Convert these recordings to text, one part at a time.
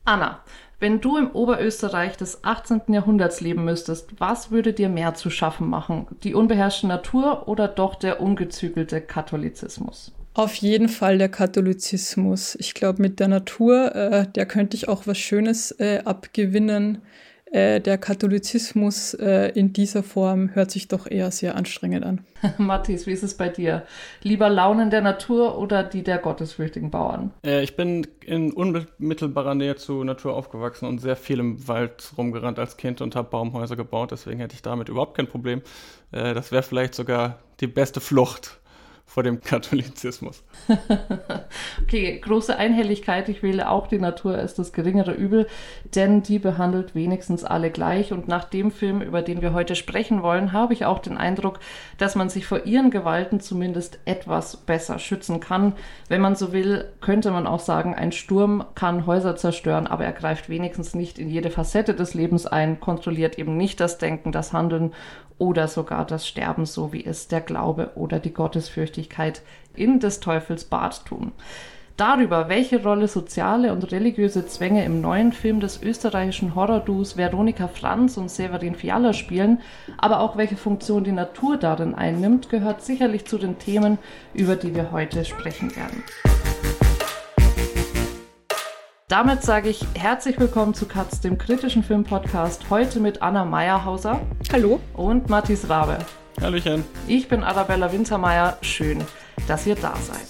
Anna, wenn du im Oberösterreich des 18. Jahrhunderts leben müsstest, was würde dir mehr zu schaffen machen? Die unbeherrschte Natur oder doch der ungezügelte Katholizismus? Auf jeden Fall der Katholizismus. Ich glaube, mit der Natur, der könnte ich auch was Schönes abgewinnen. Der Katholizismus in dieser Form hört sich doch eher sehr anstrengend an. Matthias, wie ist es bei dir? Lieber Launen der Natur oder die der gottesfürchtigen Bauern? Ich bin in unmittelbarer Nähe zur Natur aufgewachsen und sehr viel im Wald rumgerannt als Kind und habe Baumhäuser gebaut. Deswegen hätte ich damit überhaupt kein Problem. Das wäre vielleicht sogar die beste Flucht vor dem Katholizismus. Okay, große Einhelligkeit. Ich wähle auch die Natur als das geringere Übel, denn die behandelt wenigstens alle gleich. Und nach dem Film, über den wir heute sprechen wollen, habe ich auch den Eindruck, dass man sich vor ihren Gewalten zumindest etwas besser schützen kann. Wenn man so will, könnte man auch sagen, ein Sturm kann Häuser zerstören, aber er greift wenigstens nicht in jede Facette des Lebens ein, kontrolliert eben nicht das Denken, das Handeln oder sogar das Sterben, so wie es der Glaube oder die Gottesfürchtigkeit in des Teufels Bart tun. Darüber, welche Rolle soziale und religiöse Zwänge im neuen Film des österreichischen Horrorduos Veronika Franz und Severin Fiala spielen, aber auch welche Funktion die Natur darin einnimmt, gehört sicherlich zu den Themen, über die wir heute sprechen werden. Damit sage ich herzlich willkommen zu Katz, dem kritischen Filmpodcast, heute mit Anna Meyerhauser. Hallo. Und Matthias Rabe. Hallöchen. Ich bin Arabella Wintermeyer. Schön, dass ihr da seid.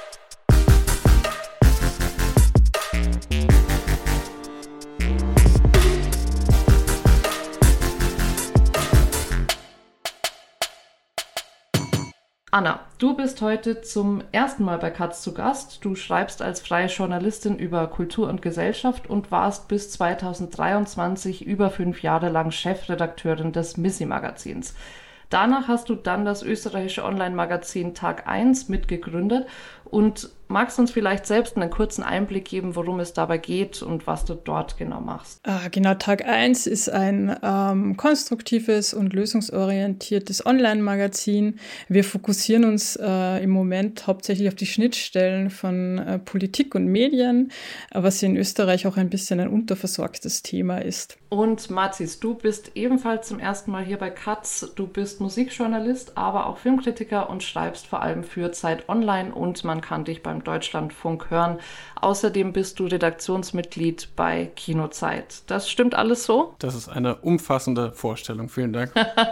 Anna, du bist heute zum ersten Mal bei Katz zu Gast. Du schreibst als freie Journalistin über Kultur und Gesellschaft und warst bis 2023 über 5 Jahre lang Chefredakteurin des Missy-Magazins. Danach hast du dann das österreichische Online-Magazin Tag 1 mitgegründet und magst uns vielleicht selbst einen kurzen Einblick geben, worum es dabei geht und was du dort genau machst? Genau, Tag 1 ist ein konstruktives und lösungsorientiertes Online-Magazin. Wir fokussieren uns im Moment hauptsächlich auf die Schnittstellen von Politik und Medien, was in Österreich auch ein bisschen ein unterversorgtes Thema ist. Und Mathis, du bist ebenfalls zum ersten Mal hier bei Katz. Du bist Musikjournalist, aber auch Filmkritiker und schreibst vor allem für Zeit Online und man kann dich beim Deutschlandfunk hören. Außerdem bist du Redaktionsmitglied bei Kinozeit. Das stimmt alles so? Das ist eine umfassende Vorstellung. Vielen Dank.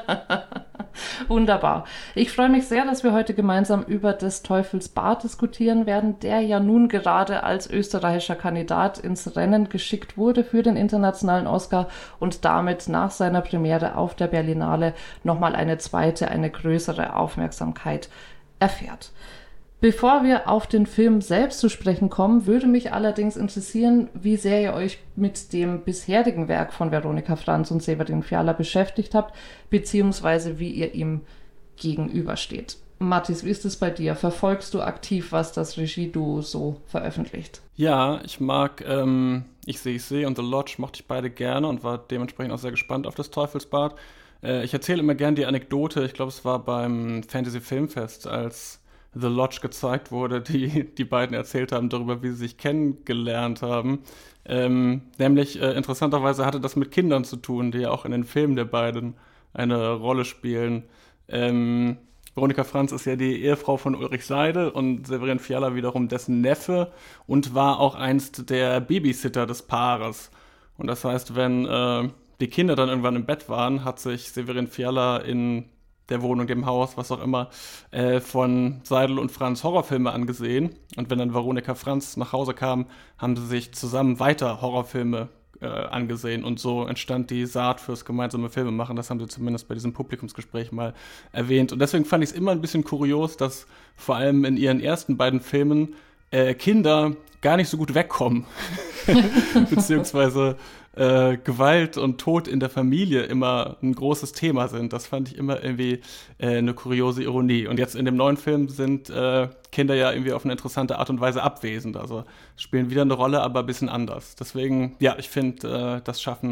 Wunderbar. Ich freue mich sehr, dass wir heute gemeinsam über des Teufels Bart diskutieren werden, der ja nun gerade als österreichischer Kandidat ins Rennen geschickt wurde für den internationalen Oscar und damit nach seiner Premiere auf der Berlinale nochmal eine zweite, eine größere Aufmerksamkeit erfährt. Bevor wir auf den Film selbst zu sprechen kommen, würde mich allerdings interessieren, wie sehr ihr euch mit dem bisherigen Werk von Veronika Franz und Severin Fiala beschäftigt habt, beziehungsweise wie ihr ihm gegenübersteht. Mathis, wie ist es bei dir? Verfolgst du aktiv, was das Regieduo so veröffentlicht? Ja, ich mag Ich sehe und The Lodge mochte ich beide gerne und war dementsprechend auch sehr gespannt auf das Teufelsbad. Ich erzähle immer gerne die Anekdote, ich glaube, es war beim Fantasy Filmfest, als The Lodge gezeigt wurde, die beiden erzählt haben darüber, wie sie sich kennengelernt haben. Nämlich, interessanterweise hatte das mit Kindern zu tun, die ja auch in den Filmen der beiden eine Rolle spielen. Veronika Franz ist ja die Ehefrau von Ulrich Seidel und Severin Fiala wiederum dessen Neffe und war auch einst der Babysitter des Paares. Und das heißt, wenn die Kinder dann irgendwann im Bett waren, hat sich Severin Fiala in der Wohnung, dem Haus, was auch immer, von Seidel und Franz Horrorfilme angesehen. Und wenn dann Veronika Franz nach Hause kam, haben sie sich zusammen weiter Horrorfilme angesehen. Und so entstand die Saat fürs gemeinsame Filmemachen. Das haben sie zumindest bei diesem Publikumsgespräch mal erwähnt. Und deswegen fand ich es immer ein bisschen kurios, dass vor allem in ihren ersten beiden Filmen Kinder gar nicht so gut wegkommen. Beziehungsweise Gewalt und Tod in der Familie immer ein großes Thema sind. Das fand ich immer irgendwie eine kuriose Ironie. Und jetzt in dem neuen Film sind Kinder ja irgendwie auf eine interessante Art und Weise abwesend. Also spielen wieder eine Rolle, aber ein bisschen anders. Deswegen, ja, ich finde, das schaffen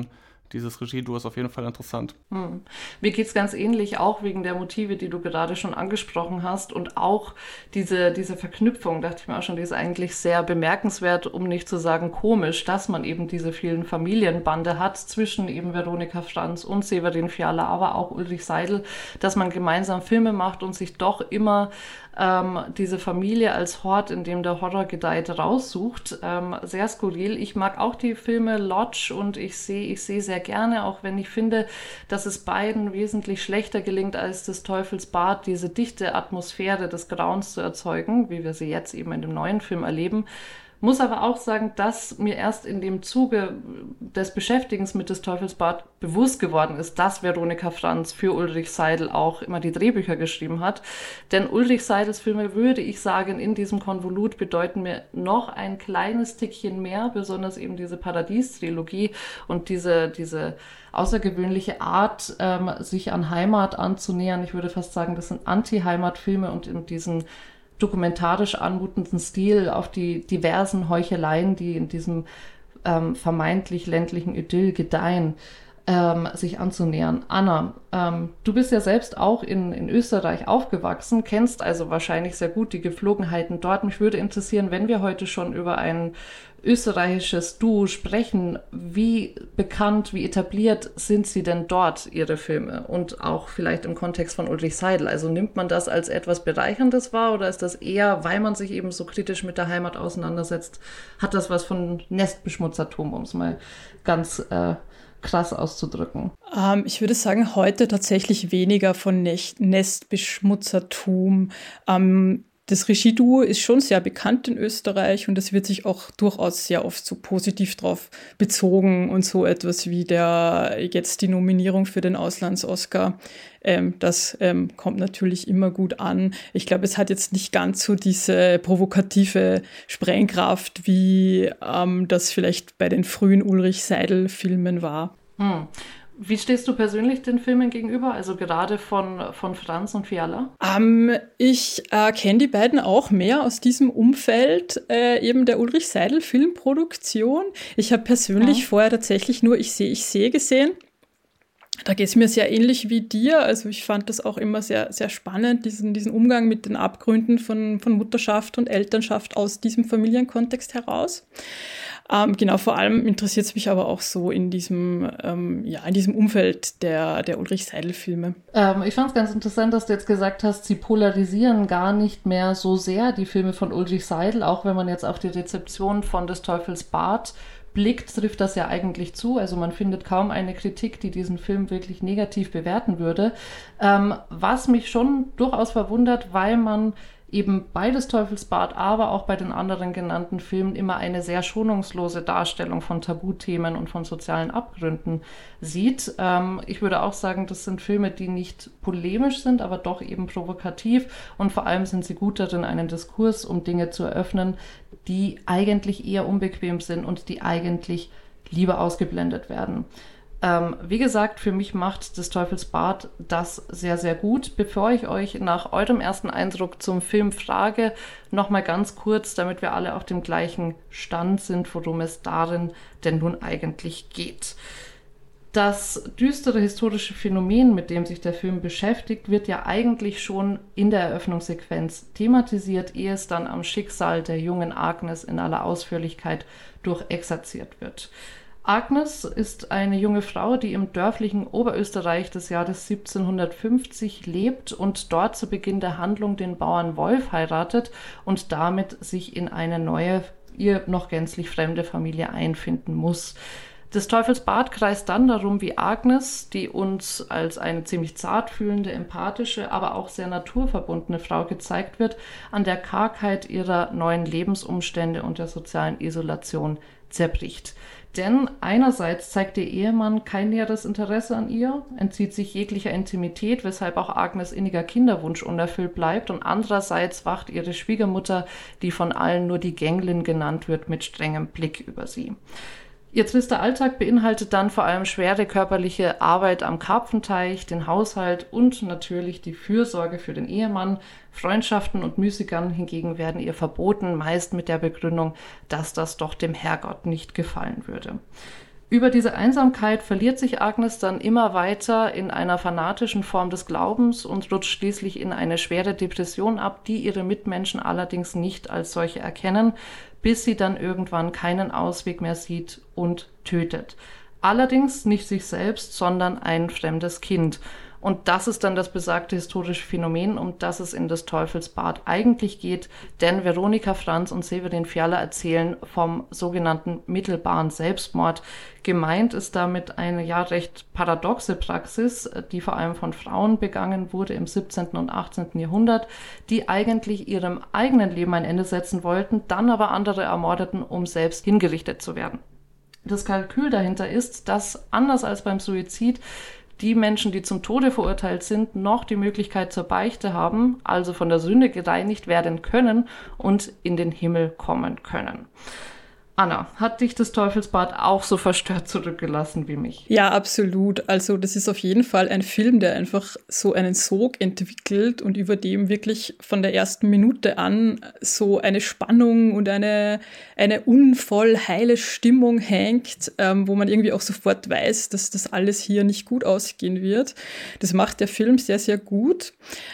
dieses Regieduo ist auf jeden Fall interessant. Mir geht es ganz ähnlich, auch wegen der Motive, die du gerade schon angesprochen hast und auch diese Verknüpfung, dachte ich mir auch schon, die ist eigentlich sehr bemerkenswert, um nicht zu sagen komisch, dass man eben diese vielen Familienbande hat zwischen eben Veronika Franz und Severin Fiala, aber auch Ulrich Seidel, dass man gemeinsam Filme macht und sich doch immer diese Familie als Hort, in dem der Horror gedeiht, raussucht. Sehr skurril. Ich mag auch die Filme Lodge und ich sehe sehr gerne, auch wenn ich finde, dass es beiden wesentlich schlechter gelingt als des Teufels Bad, diese dichte Atmosphäre des Grauens zu erzeugen, wie wir sie jetzt eben in dem neuen Film erleben. Muss aber auch sagen, dass mir erst in dem Zuge des Beschäftigens mit des Teufels Bad bewusst geworden ist, dass Veronika Franz für Ulrich Seidel auch immer die Drehbücher geschrieben hat. Denn Ulrich Seidels Filme, würde ich sagen, in diesem Konvolut bedeuten mir noch ein kleines Tickchen mehr, besonders eben diese Paradies-Trilogie und diese außergewöhnliche Art, sich an Heimat anzunähern. Ich würde fast sagen, das sind Anti-Heimat-Filme und in diesen dokumentarisch anmutenden Stil auf die diversen Heucheleien, die in diesem vermeintlich ländlichen Idyll gedeihen, sich anzunähern. Anna, du bist ja selbst auch in Österreich aufgewachsen, kennst also wahrscheinlich sehr gut die Gepflogenheiten dort. Mich würde interessieren, wenn wir heute schon über ein österreichisches Duo sprechen, wie bekannt, wie etabliert sind sie denn dort, ihre Filme? Und auch vielleicht im Kontext von Ulrich Seidel. Also nimmt man das als etwas Bereicherndes wahr oder ist das eher, weil man sich eben so kritisch mit der Heimat auseinandersetzt, hat das was von Nestbeschmutzertum, um es mal ganz krass auszudrücken? Ich würde sagen, heute tatsächlich weniger von Nestbeschmutzertum. Das Regieduo ist schon sehr bekannt in Österreich und es wird sich auch durchaus sehr oft so positiv drauf bezogen und so etwas wie jetzt die Nominierung für den Auslands-Oscar. Das kommt natürlich immer gut an. Ich glaube, es hat jetzt nicht ganz so diese provokative Sprengkraft, wie das vielleicht bei den frühen Ulrich-Seidel-Filmen war. Wie stehst du persönlich den Filmen gegenüber, also gerade von Franz und Fiala? Ich kenne die beiden auch mehr aus diesem Umfeld eben der Ulrich Seidel Filmproduktion. Ich habe persönlich vorher tatsächlich nur Ich sehe gesehen. Da geht es mir sehr ähnlich wie dir. Also ich fand das auch immer sehr, sehr spannend, diesen Umgang mit den Abgründen von Mutterschaft und Elternschaft aus diesem Familienkontext heraus. Genau, vor allem interessiert es mich aber auch so in diesem Umfeld der Ulrich Seidel-Filme. Ich fand es ganz interessant, dass du jetzt gesagt hast, sie polarisieren gar nicht mehr so sehr, die Filme von Ulrich Seidel, auch wenn man jetzt auf die Rezeption von des Teufels Bad blickt, trifft das ja eigentlich zu. Also man findet kaum eine Kritik, die diesen Film wirklich negativ bewerten würde. Was mich schon durchaus verwundert, weil man eben bei des Teufels Bad, aber auch bei den anderen genannten Filmen immer eine sehr schonungslose Darstellung von Tabuthemen und von sozialen Abgründen sieht. Ich würde auch sagen, das sind Filme, die nicht polemisch sind, aber doch eben provokativ und vor allem sind sie gut darin, einen Diskurs um Dinge zu eröffnen, die eigentlich eher unbequem sind und die eigentlich lieber ausgeblendet werden. Wie gesagt, für mich macht des Teufels Bad das sehr, sehr gut. Bevor ich euch nach eurem ersten Eindruck zum Film frage, nochmal ganz kurz, damit wir alle auf dem gleichen Stand sind, worum es darin denn nun eigentlich geht. Das düstere historische Phänomen, mit dem sich der Film beschäftigt, wird ja eigentlich schon in der Eröffnungssequenz thematisiert, ehe es dann am Schicksal der jungen Agnes in aller Ausführlichkeit durchexerziert wird. Agnes ist eine junge Frau, die im dörflichen Oberösterreich des Jahres 1750 lebt und dort zu Beginn der Handlung den Bauern Wolf heiratet und damit sich in eine neue, ihr noch gänzlich fremde Familie einfinden muss. Des Teufels Bad kreist dann darum, wie Agnes, die uns als eine ziemlich zartfühlende, empathische, aber auch sehr naturverbundene Frau gezeigt wird, an der Kargheit ihrer neuen Lebensumstände und der sozialen Isolation zerbricht. Denn einerseits zeigt ihr Ehemann kein näheres Interesse an ihr, entzieht sich jeglicher Intimität, weshalb auch Agnes inniger Kinderwunsch unerfüllt bleibt, und andererseits wacht ihre Schwiegermutter, die von allen nur die Gänglin genannt wird, mit strengem Blick über sie. Ihr trister Alltag beinhaltet dann vor allem schwere körperliche Arbeit am Karpfenteich, den Haushalt und natürlich die Fürsorge für den Ehemann. Freundschaften und Müßiggang hingegen werden ihr verboten, meist mit der Begründung, dass das doch dem Herrgott nicht gefallen würde. Über diese Einsamkeit verliert sich Agnes dann immer weiter in einer fanatischen Form des Glaubens und rutscht schließlich in eine schwere Depression ab, die ihre Mitmenschen allerdings nicht als solche erkennen, bis sie dann irgendwann keinen Ausweg mehr sieht und tötet. Allerdings nicht sich selbst, sondern ein fremdes Kind. Und das ist dann das besagte historische Phänomen, um das es in des Teufels Bad eigentlich geht, denn Veronika Franz und Severin Fiala erzählen vom sogenannten mittelbaren Selbstmord. Gemeint ist damit eine ja recht paradoxe Praxis, die vor allem von Frauen begangen wurde im 17. und 18. Jahrhundert, die eigentlich ihrem eigenen Leben ein Ende setzen wollten, dann aber andere ermordeten, um selbst hingerichtet zu werden. Das Kalkül dahinter ist, dass anders als beim Suizid die Menschen, die zum Tode verurteilt sind, noch die Möglichkeit zur Beichte haben, also von der Sünde gereinigt werden können und in den Himmel kommen können. Anna, hat dich das Teufelsbad auch so verstört zurückgelassen wie mich? Ja, absolut. Also das ist auf jeden Fall ein Film, der einfach so einen Sog entwickelt und über dem wirklich von der ersten Minute an so eine Spannung und eine unvoll heile Stimmung hängt, wo man irgendwie auch sofort weiß, dass das alles hier nicht gut ausgehen wird. Das macht der Film sehr, sehr gut.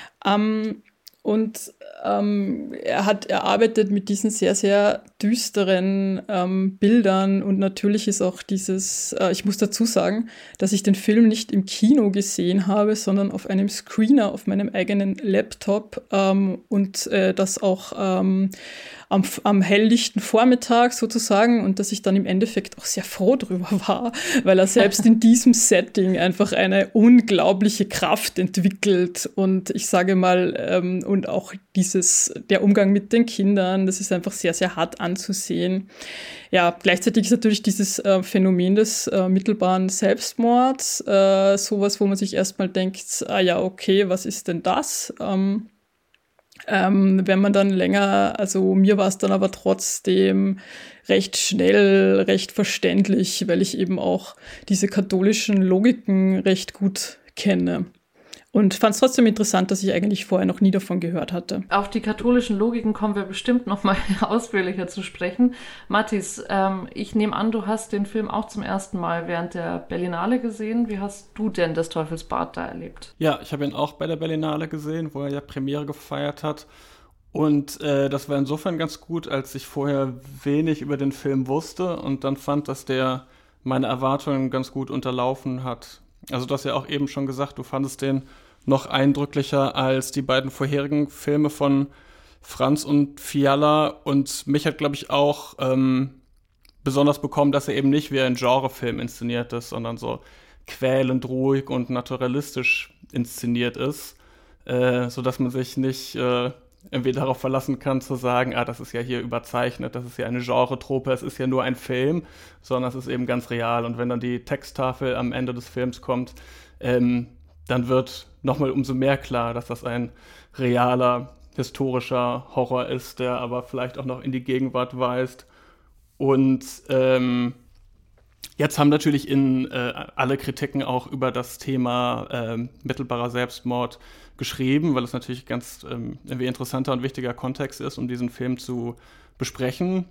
Er arbeitet mit diesen sehr, sehr düsteren Bildern und natürlich ist auch ich muss dazu sagen, dass ich den Film nicht im Kino gesehen habe, sondern auf einem Screener auf meinem eigenen Laptop und das auch am helllichten Vormittag sozusagen und dass ich dann im Endeffekt auch sehr froh drüber war, weil er selbst in diesem Setting einfach eine unglaubliche Kraft entwickelt und ich sage mal, und auch der Umgang mit den Kindern, das ist einfach sehr, sehr hart anzusehen. Ja, gleichzeitig ist natürlich dieses Phänomen des mittelbaren Selbstmords sowas, wo man sich erstmal denkt, ja, okay, was ist denn das? Wenn man dann länger, also mir war es dann aber trotzdem recht schnell, recht verständlich, weil ich eben auch diese katholischen Logiken recht gut kenne. Und fand es trotzdem interessant, dass ich eigentlich vorher noch nie davon gehört hatte. Auf die katholischen Logiken kommen wir bestimmt noch mal ausführlicher zu sprechen. Mathis, ich nehme an, du hast den Film auch zum ersten Mal während der Berlinale gesehen. Wie hast du denn das Teufelsbad da erlebt? Ja, ich habe ihn auch bei der Berlinale gesehen, wo er ja Premiere gefeiert hat. Und das war insofern ganz gut, als ich vorher wenig über den Film wusste und dann fand, dass der meine Erwartungen ganz gut unterlaufen hat. Also du hast ja auch eben schon gesagt, du fandest den noch eindrücklicher als die beiden vorherigen Filme von Franz und Fiala. Und mich hat, glaube ich, auch besonders bekommen, dass er eben nicht wie ein Genrefilm inszeniert ist, sondern so quälend ruhig und naturalistisch inszeniert ist, sodass man sich nicht irgendwie darauf verlassen kann zu sagen, das ist ja hier überzeichnet, das ist ja eine Genre-Trope, es ist ja nur ein Film, sondern es ist eben ganz real. Und wenn dann die Texttafel am Ende des Films kommt, dann wird nochmal umso mehr klar, dass das ein realer, historischer Horror ist, der aber vielleicht auch noch in die Gegenwart weist. Und jetzt haben natürlich alle Kritiken auch über das Thema mittelbarer Selbstmord geschrieben, weil es natürlich ganz irgendwie interessanter und wichtiger Kontext ist, um diesen Film zu besprechen.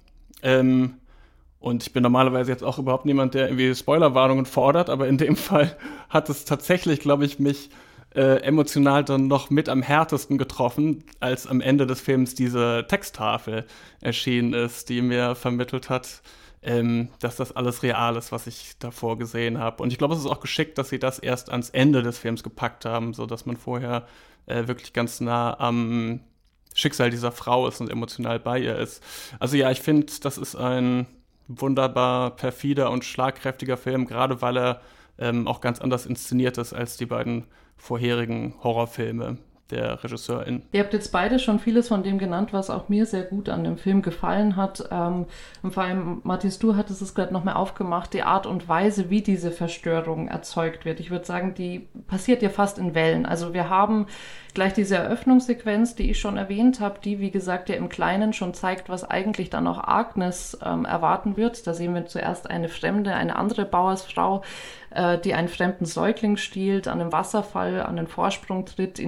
Und ich bin normalerweise jetzt auch überhaupt niemand, der irgendwie Spoilerwarnungen fordert, aber in dem Fall hat es tatsächlich, glaube ich, mich emotional dann noch mit am härtesten getroffen, als am Ende des Films diese Texttafel erschienen ist, die mir vermittelt hat, dass das alles real ist, was ich davor gesehen habe. Und ich glaube, es ist auch geschickt, dass sie das erst ans Ende des Films gepackt haben, sodass man vorher wirklich ganz nah am Schicksal dieser Frau ist und emotional bei ihr ist. Also ja, ich finde, das ist ein wunderbar perfider und schlagkräftiger Film, gerade weil er auch ganz anders inszeniert ist als die beiden vorherigen Horrorfilme der Regisseurin. Ihr habt jetzt beide schon vieles von dem genannt, was auch mir sehr gut an dem Film gefallen hat. Und vor allem, Mathis, du hattest es gerade noch mal aufgemacht, die Art und Weise, wie diese Verstörung erzeugt wird. Ich würde sagen, die passiert ja fast in Wellen. Also wir haben gleich diese Eröffnungssequenz, die ich schon erwähnt habe, die, wie gesagt, ja im Kleinen schon zeigt, was eigentlich dann auch Agnes erwarten wird. Da sehen wir zuerst eine Fremde, eine andere Bauersfrau, die einen fremden Säugling stiehlt, an einem Wasserfall, an den Vorsprung tritt, ihn fallen lässt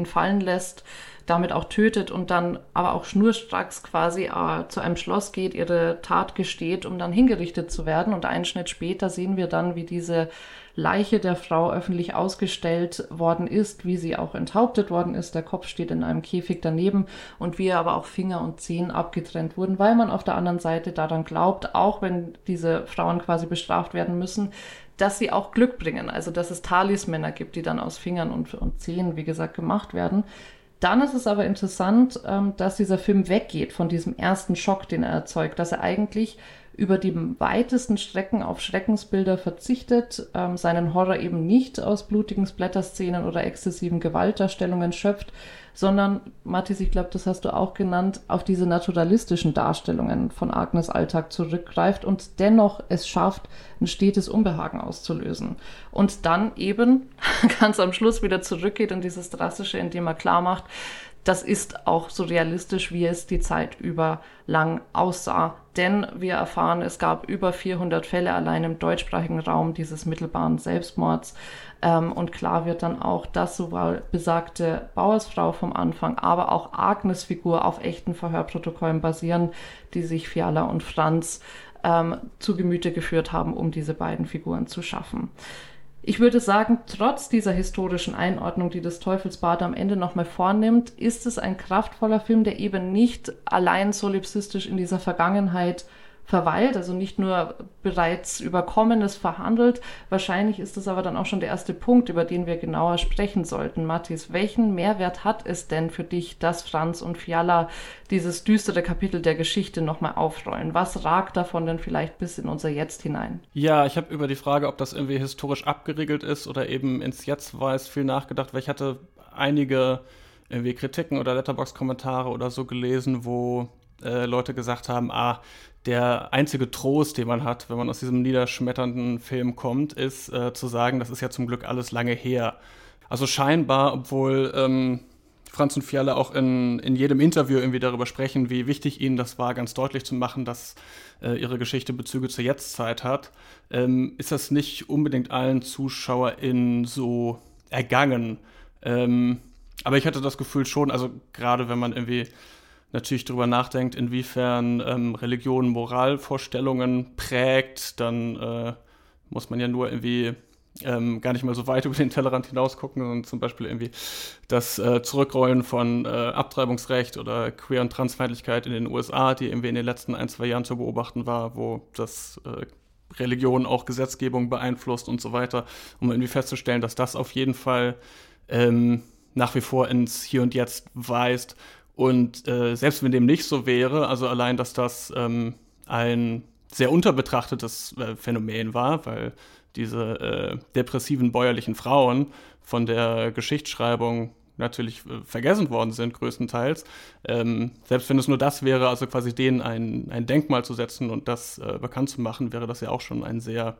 lässt, damit auch tötet und dann aber auch schnurstracks quasi zu einem Schloss geht, ihre Tat gesteht, um dann hingerichtet zu werden. Und einen Schnitt später sehen wir dann, wie diese Leiche der Frau öffentlich ausgestellt worden ist, wie sie auch enthauptet worden ist. Der Kopf steht in einem Käfig daneben und wie aber auch Finger und Zehen abgetrennt wurden, weil man auf der anderen Seite daran glaubt, auch wenn diese Frauen quasi bestraft werden müssen, dass sie auch Glück bringen. Also dass es Talismänner gibt, die dann aus Fingern und Zehen, wie gesagt, gemacht werden. Dann ist es aber interessant, dass dieser Film weggeht von diesem ersten Schock, den er erzeugt, dass er eigentlich über die weitesten Strecken auf Schreckensbilder verzichtet, seinen Horror eben nicht aus blutigen Splatterszenen oder exzessiven Gewaltdarstellungen schöpft, sondern, Mathis, ich glaube, das hast du auch genannt, auf diese naturalistischen Darstellungen von Agnes Alltag zurückgreift und dennoch es schafft, ein stetes Unbehagen auszulösen. Und dann eben ganz am Schluss wieder zurückgeht in dieses Drastische, indem er klar macht, das ist auch so realistisch, wie es die Zeit über lang aussah. Denn wir erfahren, es gab über 400 Fälle allein im deutschsprachigen Raum dieses mittelbaren Selbstmords. Und klar wird dann auch, dass sowohl besagte Bauersfrau vom Anfang, aber auch Agnes Figur auf echten Verhörprotokollen basieren, die sich Fiala und Franz zu Gemüte geführt haben, um diese beiden Figuren zu schaffen. Ich würde sagen, trotz dieser historischen Einordnung, die das Teufelsbad am Ende nochmal vornimmt, ist es ein kraftvoller Film, der eben nicht allein solipsistisch in dieser Vergangenheit verweilt, also nicht nur bereits Überkommenes verhandelt. Wahrscheinlich ist das aber dann auch schon der erste Punkt, über den wir genauer sprechen sollten. Mathis, welchen Mehrwert hat es denn für dich, dass Franz und Fiala dieses düstere Kapitel der Geschichte nochmal aufrollen? Was ragt davon denn vielleicht bis in unser Jetzt hinein? Ja, ich habe über die Frage, ob das irgendwie historisch abgeriegelt ist oder eben ins Jetzt weist, viel nachgedacht, weil ich hatte einige irgendwie Kritiken oder Letterboxd-Kommentare oder so gelesen, wo Leute gesagt haben, der einzige Trost, den man hat, wenn man aus diesem niederschmetternden Film kommt, ist zu sagen, das ist ja zum Glück alles lange her. Also scheinbar, obwohl Franz und Fiala auch in jedem Interview irgendwie darüber sprechen, wie wichtig ihnen das war, ganz deutlich zu machen, dass ihre Geschichte Bezüge zur Jetztzeit hat, ist das nicht unbedingt allen ZuschauerInnen so ergangen. Aber ich hatte das Gefühl schon, also gerade wenn man irgendwie natürlich darüber nachdenkt, inwiefern Religion Moralvorstellungen prägt, dann muss man ja nur irgendwie gar nicht mal so weit über den Tellerrand hinaus gucken, sondern zum Beispiel irgendwie das Zurückrollen von Abtreibungsrecht oder Queer- und Transfeindlichkeit in den USA, die irgendwie in den letzten 1-2 Jahren zu beobachten war, wo das Religion auch Gesetzgebung beeinflusst und so weiter, um irgendwie festzustellen, dass das auf jeden Fall nach wie vor ins Hier und Jetzt weist. Und selbst wenn dem nicht so wäre, also allein, dass das ein sehr unterbetrachtetes Phänomen war, weil diese depressiven bäuerlichen Frauen von der Geschichtsschreibung natürlich vergessen worden sind, größtenteils. Selbst wenn es nur das wäre, also quasi denen ein Denkmal zu setzen und das bekannt zu machen, wäre das ja auch schon ein sehr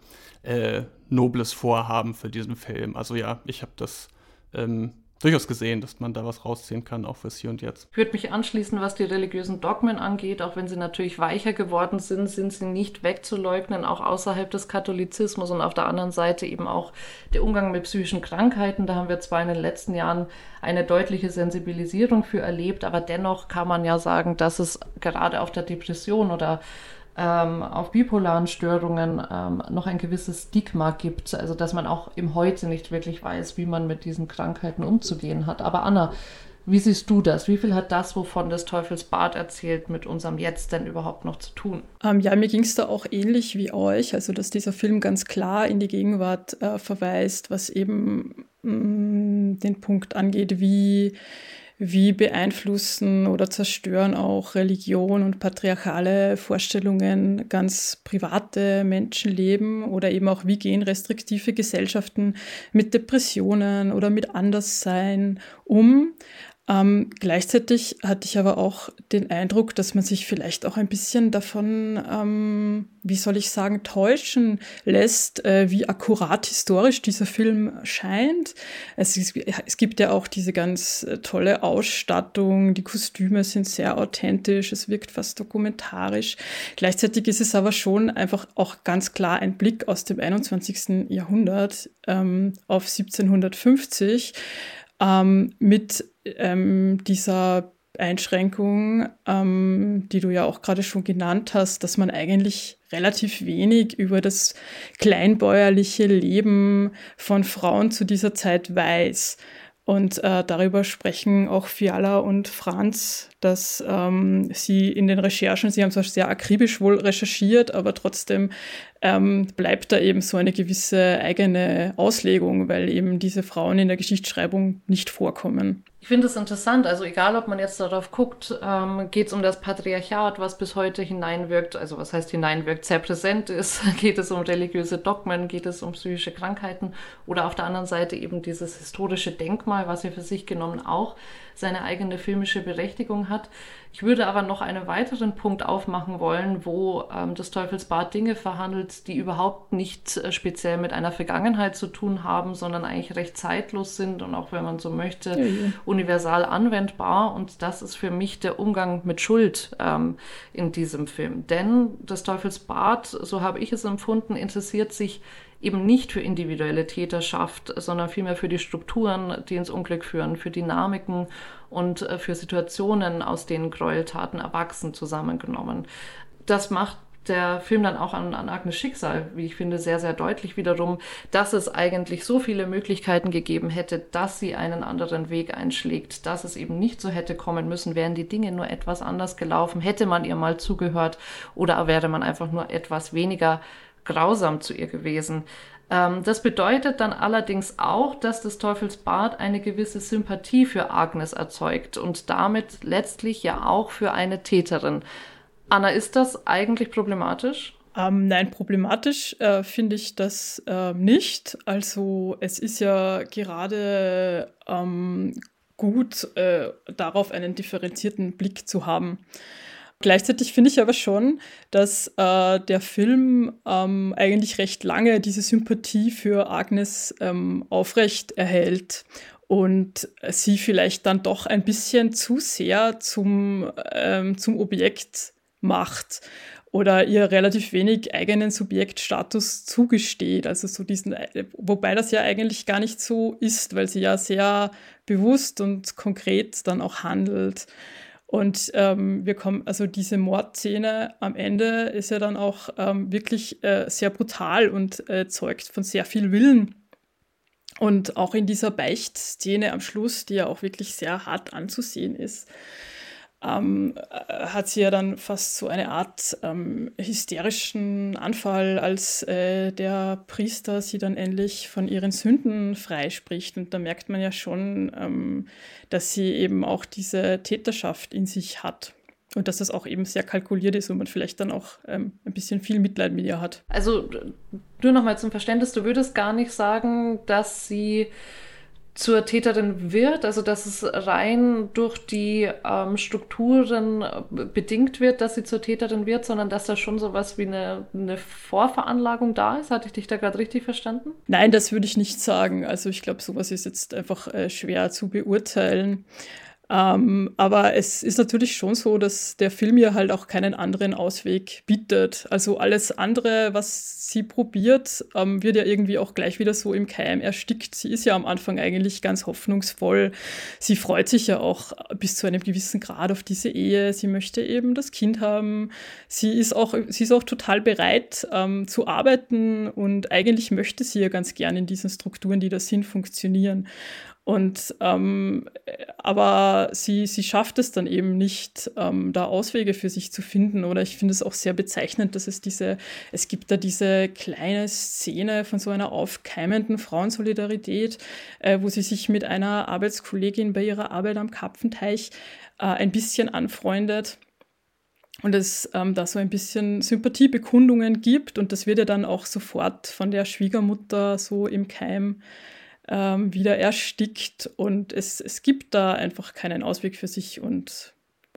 nobles Vorhaben für diesen Film. Also ja, ich habe das durchaus gesehen, dass man da was rausziehen kann, auch fürs Hier und Jetzt. Ich würde mich anschließen, was die religiösen Dogmen angeht. Auch wenn sie natürlich weicher geworden sind, sind sie nicht wegzuleugnen, auch außerhalb des Katholizismus. Und auf der anderen Seite eben auch der Umgang mit psychischen Krankheiten. Da haben wir zwar in den letzten Jahren eine deutliche Sensibilisierung für erlebt, aber dennoch kann man ja sagen, dass es gerade auf der Depression oder auf bipolaren Störungen noch ein gewisses Stigma gibt, also dass man auch im Heute nicht wirklich weiß, wie man mit diesen Krankheiten umzugehen hat. Aber Anna, wie siehst du das? Wie viel hat das, wovon das Teufelsbad erzählt, mit unserem Jetzt denn überhaupt noch zu tun? Ja, mir ging es da auch ähnlich wie euch, also dass dieser Film ganz klar in die Gegenwart verweist, was eben den Punkt angeht, wie beeinflussen oder zerstören auch Religion und patriarchale Vorstellungen ganz private Menschenleben oder eben auch, wie gehen restriktive Gesellschaften mit Depressionen oder mit Anderssein um. Gleichzeitig hatte ich aber auch den Eindruck, dass man sich vielleicht auch ein bisschen davon, wie soll ich sagen, täuschen lässt, wie akkurat historisch dieser Film scheint. Es gibt ja auch diese ganz tolle Ausstattung, die Kostüme sind sehr authentisch, es wirkt fast dokumentarisch. Gleichzeitig ist es aber schon einfach auch ganz klar ein Blick aus dem 21. Jahrhundert auf 1750, mit dieser Einschränkung, die du ja auch gerade schon genannt hast, dass man eigentlich relativ wenig über das kleinbäuerliche Leben von Frauen zu dieser Zeit weiß. Und darüber sprechen auch Fiala und Franz, dass sie in den Recherchen, sie haben zwar sehr akribisch wohl recherchiert, aber trotzdem bleibt da eben so eine gewisse eigene Auslegung, weil eben diese Frauen in der Geschichtsschreibung nicht vorkommen. Ich finde es interessant, also egal, ob man jetzt darauf guckt, geht es um das Patriarchat, was bis heute hineinwirkt, also was heißt hineinwirkt, sehr präsent ist, geht es um religiöse Dogmen, geht es um psychische Krankheiten oder auf der anderen Seite eben dieses historische Denkmal, was ja für sich genommen auch seine eigene filmische Berechtigung hat. Ich würde aber noch einen weiteren Punkt aufmachen wollen, wo das Teufelsbad Dinge verhandelt, die überhaupt nicht speziell mit einer Vergangenheit zu tun haben, sondern eigentlich recht zeitlos sind und auch, wenn man so möchte, universal anwendbar. Und das ist für mich der Umgang mit Schuld in diesem Film. Denn das Teufelsbad, so habe ich es empfunden, interessiert sich eben nicht für individuelle Täterschaft, sondern vielmehr für die Strukturen, die ins Unglück führen, für Dynamiken und für Situationen, aus denen Gräueltaten erwachsen, zusammengenommen. Das macht der Film dann auch an Agnes Schicksal, wie ich finde, sehr, sehr deutlich wiederum, dass es eigentlich so viele Möglichkeiten gegeben hätte, dass sie einen anderen Weg einschlägt, dass es eben nicht so hätte kommen müssen, wären die Dinge nur etwas anders gelaufen, hätte man ihr mal zugehört oder wäre man einfach nur etwas weniger grausam zu ihr gewesen. Das bedeutet dann allerdings auch, dass das Teufelsbad eine gewisse Sympathie für Agnes erzeugt und damit letztlich ja auch für eine Täterin. Anna, ist das eigentlich problematisch? Nein, problematisch finde ich das nicht. Also es ist ja gerade gut, darauf einen differenzierten Blick zu haben. Gleichzeitig finde ich aber schon, dass der Film eigentlich recht lange diese Sympathie für Agnes aufrecht erhält und sie vielleicht dann doch ein bisschen zu sehr zum Objekt macht oder ihr relativ wenig eigenen Subjektstatus zugesteht. Also so diesen, wobei das ja eigentlich gar nicht so ist, weil sie ja sehr bewusst und konkret dann auch handelt. Und wir kommen, also diese Mordszene am Ende ist ja dann auch wirklich sehr brutal und zeugt von sehr viel Willen. Und auch in dieser Beichtszene am Schluss, die ja auch wirklich sehr hart anzusehen ist, hat sie ja dann fast so eine Art hysterischen Anfall, als der Priester sie dann endlich von ihren Sünden freispricht. Und da merkt man ja schon, dass sie eben auch diese Täterschaft in sich hat. Und dass das auch eben sehr kalkuliert ist und man vielleicht dann auch ein bisschen viel Mitleid mit ihr hat. Also nur nochmal zum Verständnis, du würdest gar nicht sagen, dass sie zur Täterin wird, also dass es rein durch die Strukturen bedingt wird, dass sie zur Täterin wird, sondern dass da schon sowas wie eine Vorveranlagung da ist. Hatte ich dich da gerade richtig verstanden? Nein, das würde ich nicht sagen. Also ich glaube, sowas ist jetzt einfach schwer zu beurteilen. Aber es ist natürlich schon so, dass der Film ja halt auch keinen anderen Ausweg bietet. Also alles andere, was sie probiert, wird ja irgendwie auch gleich wieder so im Keim erstickt. Sie ist ja am Anfang eigentlich ganz hoffnungsvoll. Sie freut sich ja auch bis zu einem gewissen Grad auf diese Ehe. Sie möchte eben das Kind haben. Sie ist auch total bereit zu arbeiten und eigentlich möchte sie ja ganz gern in diesen Strukturen, die da sind, funktionieren. Und aber sie schafft es dann eben nicht, da Auswege für sich zu finden. Oder ich finde es auch sehr bezeichnend, dass es gibt da diese kleine Szene von so einer aufkeimenden Frauensolidarität, wo sie sich mit einer Arbeitskollegin bei ihrer Arbeit am Karpfenteich ein bisschen anfreundet. Und es da so ein bisschen Sympathiebekundungen gibt. Und das wird ja dann auch sofort von der Schwiegermutter so im Keim wieder erstickt und es gibt da einfach keinen Ausweg für sich und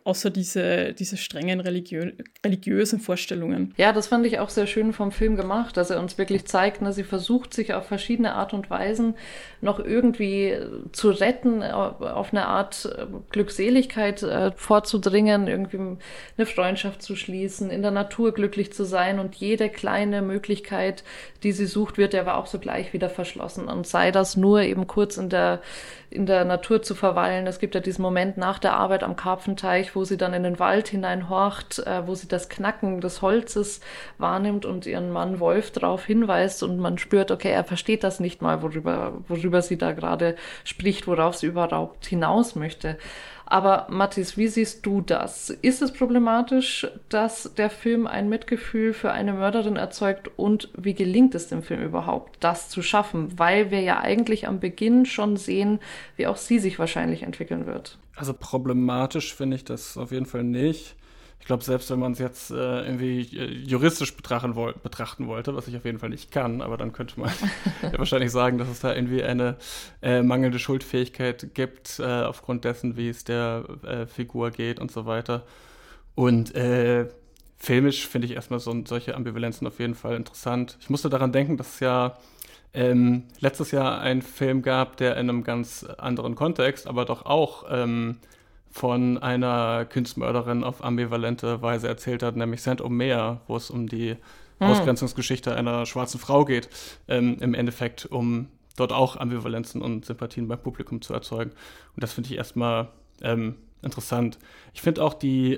außer diese strengen religiösen Vorstellungen. Ja, das fand ich auch sehr schön vom Film gemacht, dass er uns wirklich zeigt, sie versucht sich auf verschiedene Art und Weisen noch irgendwie zu retten, auf eine Art Glückseligkeit vorzudringen, irgendwie eine Freundschaft zu schließen, in der Natur glücklich zu sein, und jede kleine Möglichkeit, die sie sucht, wird aber auch sogleich wieder verschlossen, und sei das nur eben kurz in der Natur zu verweilen. Es gibt ja diesen Moment nach der Arbeit am Karpfenteich, wo sie dann in den Wald hineinhorcht, wo sie das Knacken des Holzes wahrnimmt und ihren Mann Wolf darauf hinweist, und man spürt, okay, er versteht das nicht mal, worüber sie da gerade spricht, worauf sie überhaupt hinaus möchte. Aber Mathis, wie siehst du das? Ist es problematisch, dass der Film ein Mitgefühl für eine Mörderin erzeugt, und wie gelingt es dem Film überhaupt, das zu schaffen? Weil wir ja eigentlich am Beginn schon sehen, wie auch sie sich wahrscheinlich entwickeln wird. Also problematisch finde ich das auf jeden Fall nicht. Ich glaube, selbst wenn man es jetzt irgendwie juristisch betrachten wollte, was ich auf jeden Fall nicht kann, aber dann könnte man ja wahrscheinlich sagen, dass es da irgendwie eine mangelnde Schuldfähigkeit gibt, aufgrund dessen, wie es der Figur geht und so weiter. Und filmisch finde ich erstmal solche Ambivalenzen auf jeden Fall interessant. Ich musste daran denken, dass es ja letztes Jahr einen Film gab, der in einem ganz anderen Kontext, aber doch auch von einer Kunstmörderin auf ambivalente Weise erzählt hat, nämlich Saint-Omer, wo es um die Ausgrenzungsgeschichte einer schwarzen Frau geht, im Endeffekt, um dort auch Ambivalenzen und Sympathien beim Publikum zu erzeugen. Und das finde ich erstmal interessant. Ich finde auch die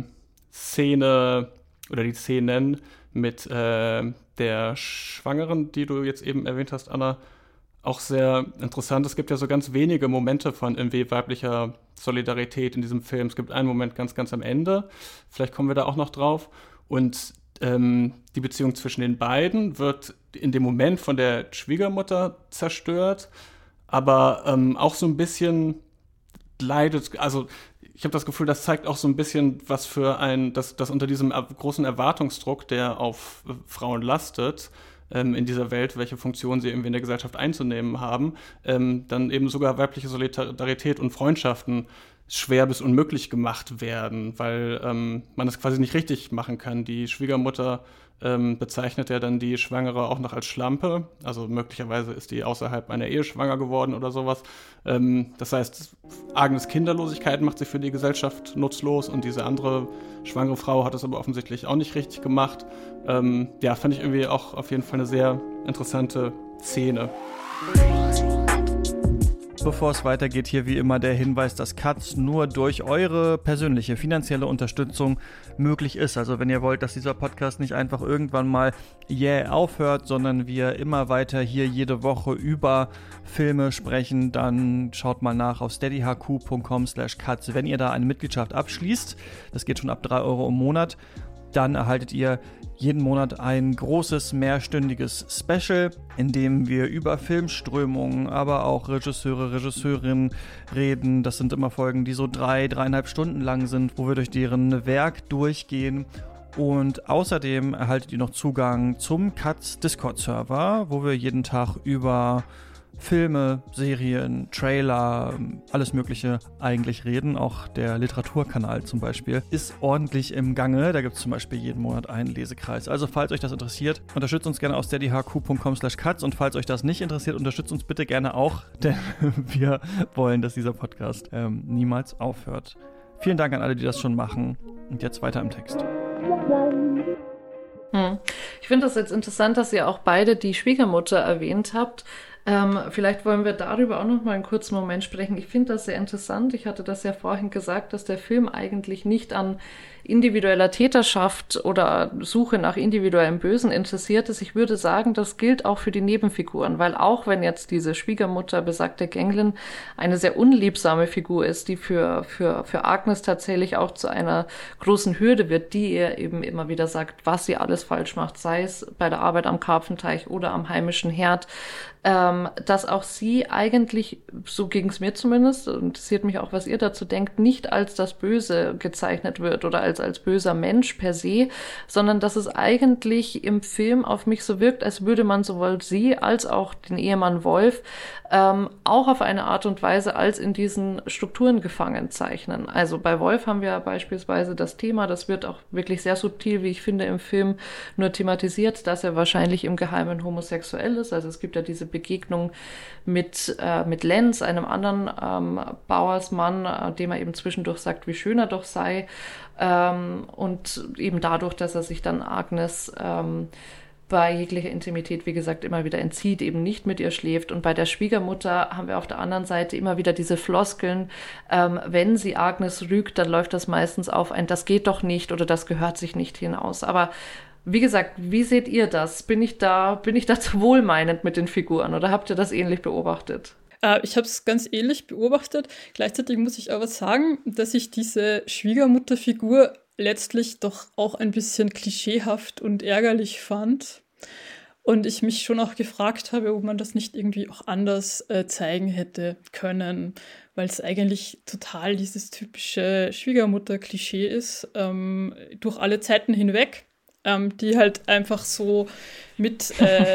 Szene oder die Szenen mit der Schwangeren, die du jetzt eben erwähnt hast, Anna, auch sehr interessant. Es gibt ja so ganz wenige Momente von irgendwie weiblicher Solidarität in diesem Film. Es gibt einen Moment ganz, ganz am Ende. Vielleicht kommen wir da auch noch drauf. Und die Beziehung zwischen den beiden wird in dem Moment von der Schwiegermutter zerstört, aber auch so ein bisschen leidet. Also ich habe das Gefühl, das zeigt auch so ein bisschen, was für dass unter diesem großen Erwartungsdruck, der auf Frauen lastet, in dieser Welt, welche Funktion sie irgendwie in der Gesellschaft einzunehmen haben, dann eben sogar weibliche Solidarität und Freundschaften schwer bis unmöglich gemacht werden, weil man es quasi nicht richtig machen kann. Die Schwiegermutter bezeichnet ja dann die Schwangere auch noch als Schlampe, also möglicherweise ist die außerhalb einer Ehe schwanger geworden oder sowas. Das heißt, Agnes Kinderlosigkeit macht sie für die Gesellschaft nutzlos, und diese andere schwangere Frau hat es aber offensichtlich auch nicht richtig gemacht. Ja, fand ich irgendwie auch auf jeden Fall eine sehr interessante Szene. Bevor es weitergeht, hier wie immer der Hinweis, dass Katz nur durch eure persönliche finanzielle Unterstützung möglich ist. Also wenn ihr wollt, dass dieser Podcast nicht einfach irgendwann mal aufhört, sondern wir immer weiter hier jede Woche über Filme sprechen, dann schaut mal nach auf steadyhq.com/katz. Wenn ihr da eine Mitgliedschaft abschließt, das geht schon ab 3 Euro im Monat, dann erhaltet ihr jeden Monat ein großes, mehrstündiges Special, in dem wir über Filmströmungen, aber auch Regisseurinnen reden. Das sind immer Folgen, die so 3,5 Stunden lang sind, wo wir durch deren Werk durchgehen. Und außerdem erhaltet ihr noch Zugang zum Katz Discord-Server, wo wir jeden Tag über Filme, Serien, Trailer, alles Mögliche eigentlich reden. Auch der Literaturkanal zum Beispiel ist ordentlich im Gange. Da gibt es zum Beispiel jeden Monat einen Lesekreis. Also falls euch das interessiert, unterstützt uns gerne auf steadyhq.com/katz, und falls euch das nicht interessiert, unterstützt uns bitte gerne auch, denn wir wollen, dass dieser Podcast niemals aufhört. Vielen Dank an alle, die das schon machen. Und jetzt weiter im Text. Ich finde das jetzt interessant, dass ihr auch beide die Schwiegermutter erwähnt habt. Vielleicht wollen wir darüber auch noch mal einen kurzen Moment sprechen. Ich finde das sehr interessant. Ich hatte das ja vorhin gesagt, dass der Film eigentlich nicht an individueller Täterschaft oder Suche nach individuellem Bösen interessiert ist. Ich würde sagen, das gilt auch für die Nebenfiguren, weil auch wenn jetzt diese Schwiegermutter, besagte Gänglin, eine sehr unliebsame Figur ist, die für Agnes tatsächlich auch zu einer großen Hürde wird, die ihr eben immer wieder sagt, was sie alles falsch macht, sei es bei der Arbeit am Karpfenteich oder am heimischen Herd, dass auch sie eigentlich, so ging es mir zumindest, interessiert mich auch, was ihr dazu denkt, nicht als das Böse gezeichnet wird oder als böser Mensch per se, sondern dass es eigentlich im Film auf mich so wirkt, als würde man sowohl sie als auch den Ehemann Wolf auch auf eine Art und Weise als in diesen Strukturen gefangen zeichnen. Also bei Wolf haben wir beispielsweise das Thema, das wird auch wirklich sehr subtil, wie ich finde, im Film nur thematisiert, dass er wahrscheinlich im Geheimen homosexuell ist. Also es gibt ja diese Begegnung mit Lenz, einem anderen Bauersmann, dem er eben zwischendurch sagt, wie schön er doch sei. Und eben dadurch, dass er sich dann Agnes bei jeglicher Intimität, wie gesagt, immer wieder entzieht, eben nicht mit ihr schläft. Und bei der Schwiegermutter haben wir auf der anderen Seite immer wieder diese Floskeln, wenn sie Agnes rügt, dann läuft das meistens auf ein, das geht doch nicht oder das gehört sich nicht hinaus. Aber wie gesagt, wie seht ihr das? Bin ich da zu wohlmeinend mit den Figuren oder habt ihr das ähnlich beobachtet? Ich habe es ganz ähnlich beobachtet. Gleichzeitig muss ich aber sagen, dass ich diese Schwiegermutterfigur letztlich doch auch ein bisschen klischeehaft und ärgerlich fand. Und ich mich schon auch gefragt habe, ob man das nicht irgendwie auch anders zeigen hätte können, weil es eigentlich total dieses typische Schwiegermutter-Klischee ist, durch alle Zeiten hinweg, die halt einfach so mit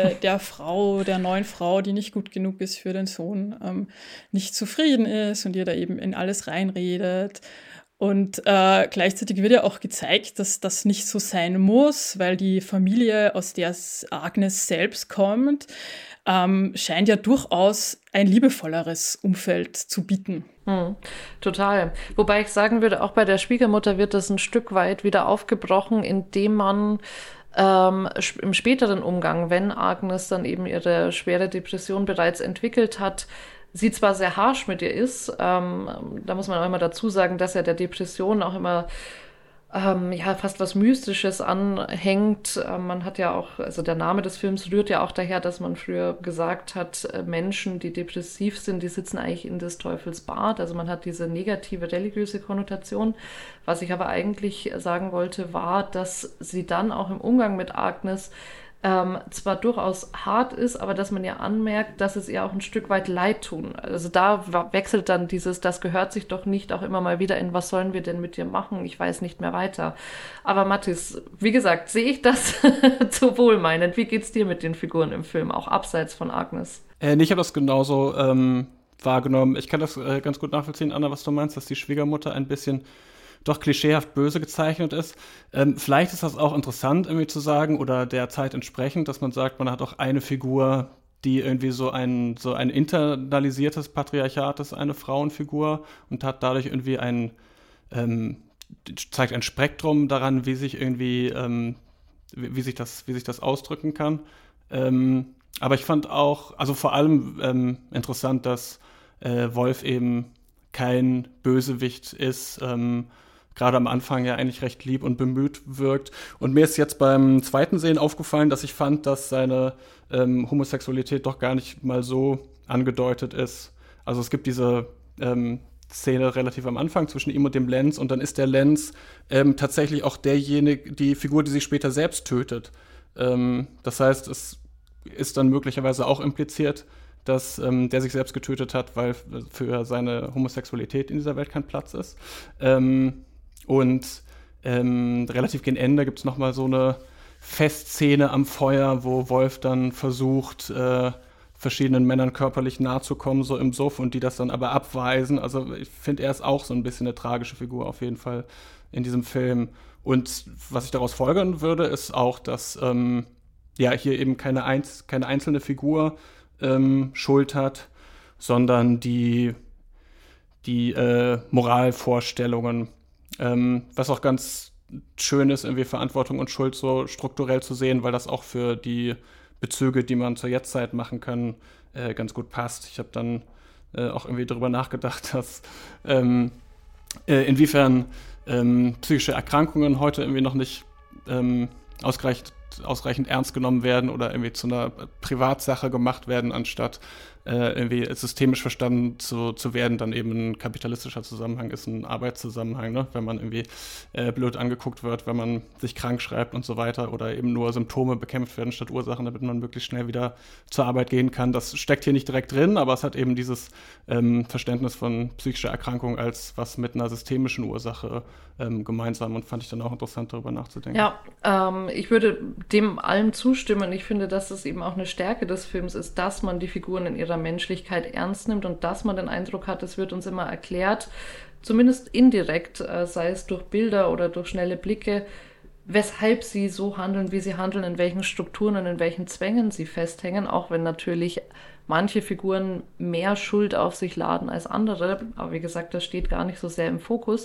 der neuen Frau, die nicht gut genug ist für den Sohn, nicht zufrieden ist und ihr da eben in alles reinredet. Und gleichzeitig wird ja auch gezeigt, dass das nicht so sein muss, weil die Familie, aus der Agnes selbst kommt, scheint ja durchaus ein liebevolleres Umfeld zu bieten. Total. Wobei ich sagen würde, auch bei der Schwiegermutter wird das ein Stück weit wieder aufgebrochen, indem man im späteren Umgang, wenn Agnes dann eben ihre schwere Depression bereits entwickelt hat, sie zwar sehr harsch mit ihr ist, da muss man auch immer dazu sagen, dass ja der Depression auch immer fast was Mystisches anhängt. Man hat ja auch, also der Name des Films rührt ja auch daher, dass man früher gesagt hat, Menschen, die depressiv sind, die sitzen eigentlich in des Teufels Bad. Also man hat diese negative religiöse Konnotation. Was ich aber eigentlich sagen wollte, war, dass sie dann auch im Umgang mit Agnes zwar durchaus hart ist, aber dass man ja anmerkt, dass es ihr auch ein Stück weit leid tun. Also da wechselt dann dieses, das gehört sich doch nicht, auch immer mal wieder in, was sollen wir denn mit dir machen? Ich weiß nicht mehr weiter. Aber Mathis, wie gesagt, sehe ich das zu wohlmeinend. Wie geht's dir mit den Figuren im Film, auch abseits von Agnes? Ich habe das genauso wahrgenommen. Ich kann das ganz gut nachvollziehen, Anna, was du meinst, dass die Schwiegermutter ein bisschen doch klischeehaft böse gezeichnet ist. Vielleicht ist das auch interessant, irgendwie zu sagen, oder der Zeit entsprechend, dass man sagt, man hat auch eine Figur, die irgendwie so ein internalisiertes Patriarchat ist, eine Frauenfigur, und hat dadurch irgendwie zeigt ein Spektrum daran, wie sich irgendwie, wie sich das ausdrücken kann. Aber ich fand auch, also vor allem interessant, dass Wolf eben kein Bösewicht ist, gerade am Anfang ja eigentlich recht lieb und bemüht wirkt. Und mir ist jetzt beim zweiten Sehen aufgefallen, dass ich fand, dass seine Homosexualität doch gar nicht mal so angedeutet ist. Also es gibt diese Szene relativ am Anfang zwischen ihm und dem Lenz, und dann ist der Lenz tatsächlich auch die Figur, die sich später selbst tötet. Das heißt, es ist dann möglicherweise auch impliziert, dass der sich selbst getötet hat, weil für seine Homosexualität in dieser Welt kein Platz ist. Relativ gegen Ende gibt es nochmal so eine Festszene am Feuer, wo Wolf dann versucht, verschiedenen Männern körperlich nahe zu kommen, so im Suff, und die das dann aber abweisen. Also ich finde, er ist auch so ein bisschen eine tragische Figur auf jeden Fall in diesem Film. Und was ich daraus folgern würde, ist auch, dass hier eben keine einzelne Figur Schuld hat, sondern die Moralvorstellungen. Was auch ganz schön ist, irgendwie Verantwortung und Schuld so strukturell zu sehen, weil das auch für die Bezüge, die man zur Jetztzeit machen kann, ganz gut passt. Ich habe dann auch irgendwie darüber nachgedacht, dass inwiefern psychische Erkrankungen heute irgendwie noch nicht ausgereicht ausreichend ernst genommen werden oder irgendwie zu einer Privatsache gemacht werden, anstatt irgendwie systemisch verstanden zu werden, dann eben ein kapitalistischer Zusammenhang ist, ein Arbeitszusammenhang, ne? Wenn man irgendwie blöd angeguckt wird, wenn man sich krank schreibt und so weiter oder eben nur Symptome bekämpft werden statt Ursachen, damit man möglichst schnell wieder zur Arbeit gehen kann. Das steckt hier nicht direkt drin, aber es hat eben dieses Verständnis von psychischer Erkrankung als was mit einer systemischen Ursache gemeinsam und fand ich dann auch interessant, darüber nachzudenken. Ja, ich würde dem allem zustimmen. Ich finde, dass es eben auch eine Stärke des Films ist, dass man die Figuren in ihrer Menschlichkeit ernst nimmt und dass man den Eindruck hat, es wird uns immer erklärt, zumindest indirekt, sei es durch Bilder oder durch schnelle Blicke, weshalb sie so handeln, wie sie handeln, in welchen Strukturen und in welchen Zwängen sie festhängen, auch wenn natürlich manche Figuren mehr Schuld auf sich laden als andere. Aber wie gesagt, das steht gar nicht so sehr im Fokus.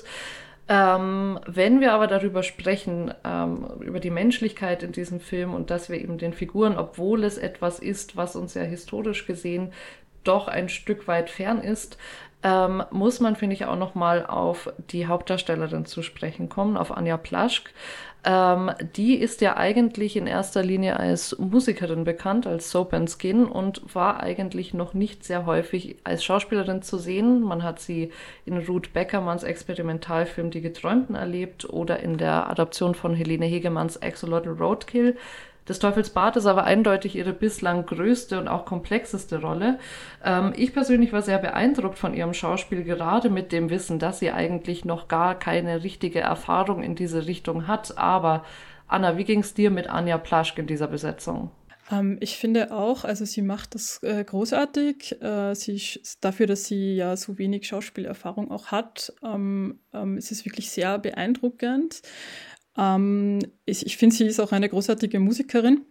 Wenn wir aber darüber sprechen, über die Menschlichkeit in diesem Film und dass wir eben den Figuren, obwohl es etwas ist, was uns ja historisch gesehen doch ein Stück weit fern ist, muss man, finde ich, auch nochmal auf die Hauptdarstellerin zu sprechen kommen, auf Anja Plaschk. Die ist ja eigentlich in erster Linie als Musikerin bekannt, als Soap and Skin und war eigentlich noch nicht sehr häufig als Schauspielerin zu sehen. Man hat sie in Ruth Beckermanns Experimentalfilm Die Geträumten erlebt oder in der Adaption von Helene Hegemanns Axolotl Roadkill. Des Teufels Bad ist aber eindeutig ihre bislang größte und auch komplexeste Rolle. Ich persönlich war sehr beeindruckt von ihrem Schauspiel, gerade mit dem Wissen, dass sie eigentlich noch gar keine richtige Erfahrung in diese Richtung hat. Aber Anna, wie ging es dir mit Anja Plaschk in dieser Besetzung? Ich finde auch, also sie macht das großartig. Dafür, dass sie ja so wenig Schauspielerfahrung auch hat, ist es wirklich sehr beeindruckend. Ich finde, sie ist auch eine großartige Musikerin.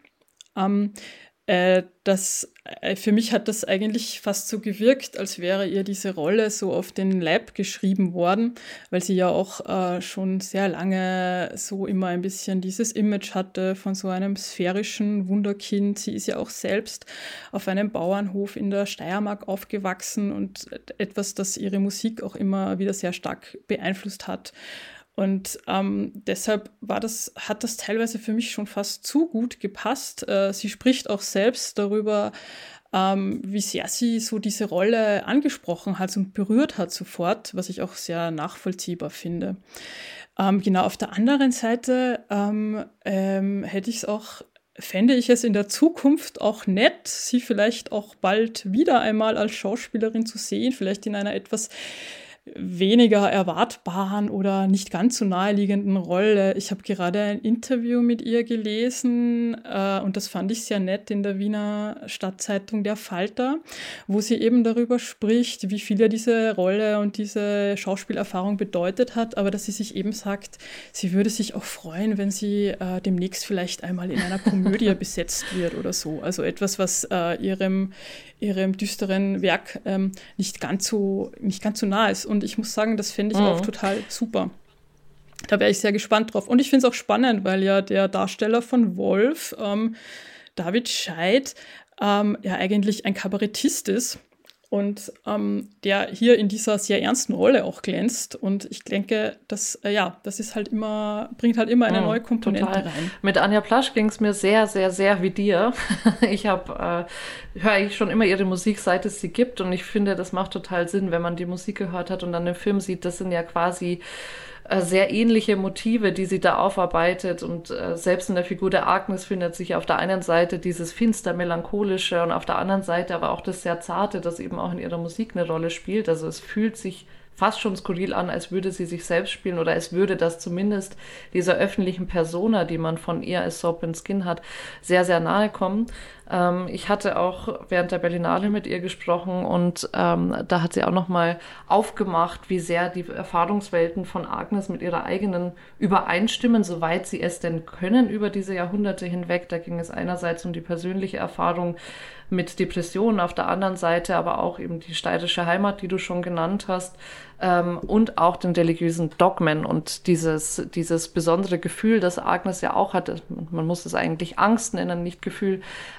Für mich hat das eigentlich fast so gewirkt, als wäre ihr diese Rolle so auf den Leib geschrieben worden, weil sie ja auch schon sehr lange so immer ein bisschen dieses Image hatte von so einem sphärischen Wunderkind. Sie ist ja auch selbst auf einem Bauernhof in der Steiermark aufgewachsen und etwas, das ihre Musik auch immer wieder sehr stark beeinflusst hat. Und deshalb hat das teilweise für mich schon fast zu gut gepasst. Sie spricht auch selbst darüber, wie sehr sie so diese Rolle angesprochen hat und berührt hat sofort, was ich auch sehr nachvollziehbar finde. Genau, auf der anderen Seite fände ich es in der Zukunft auch nett, sie vielleicht auch bald wieder einmal als Schauspielerin zu sehen, vielleicht in einer etwas weniger erwartbaren oder nicht ganz so naheliegenden Rolle. Ich habe gerade ein Interview mit ihr gelesen und das fand ich sehr nett in der Wiener Stadtzeitung Der Falter, wo sie eben darüber spricht, wie viel ihr diese Rolle und diese Schauspielerfahrung bedeutet hat, aber dass sie sich eben sagt, sie würde sich auch freuen, wenn sie demnächst vielleicht einmal in einer Komödie besetzt wird oder so. Also etwas, was ihrem düsteren Werk nicht ganz so nah ist. Und ich muss sagen, das fände ich auch total super. Da wäre ich sehr gespannt drauf. Und ich finde es auch spannend, weil ja der Darsteller von Wolf, David Scheidt, ja eigentlich ein Kabarettist ist und der hier in dieser sehr ernsten Rolle auch glänzt. Und ich denke, das ist halt bringt halt immer eine neue Komponente rein. Mit Anja Plaschk ging es mir sehr, sehr, sehr wie dir. Ich höre eigentlich schon immer ihre Musik, seit es sie gibt. Und ich finde, das macht total Sinn, wenn man die Musik gehört hat und dann den Film sieht. Das sind ja quasi sehr ähnliche Motive, die sie da aufarbeitet und selbst in der Figur der Agnes findet sich auf der einen Seite dieses finster melancholische und auf der anderen Seite aber auch das sehr zarte, das eben auch in ihrer Musik eine Rolle spielt. Also es fühlt sich fast schon skurril an, als würde sie sich selbst spielen oder als würde das zumindest dieser öffentlichen Persona, die man von ihr als Soap and Skin hat, sehr, sehr nahe kommen. Ich hatte auch während der Berlinale mit ihr gesprochen und da hat sie auch nochmal aufgemacht, wie sehr die Erfahrungswelten von Agnes mit ihrer eigenen übereinstimmen, soweit sie es denn können über diese Jahrhunderte hinweg. Da ging es einerseits um die persönliche Erfahrung mit Depressionen, auf der anderen Seite aber auch eben die steirische Heimat, die du schon genannt hast, und auch den religiösen Dogmen und dieses besondere Gefühl, das Agnes ja auch hat, man muss es eigentlich Angst nennen, nicht Gefühl,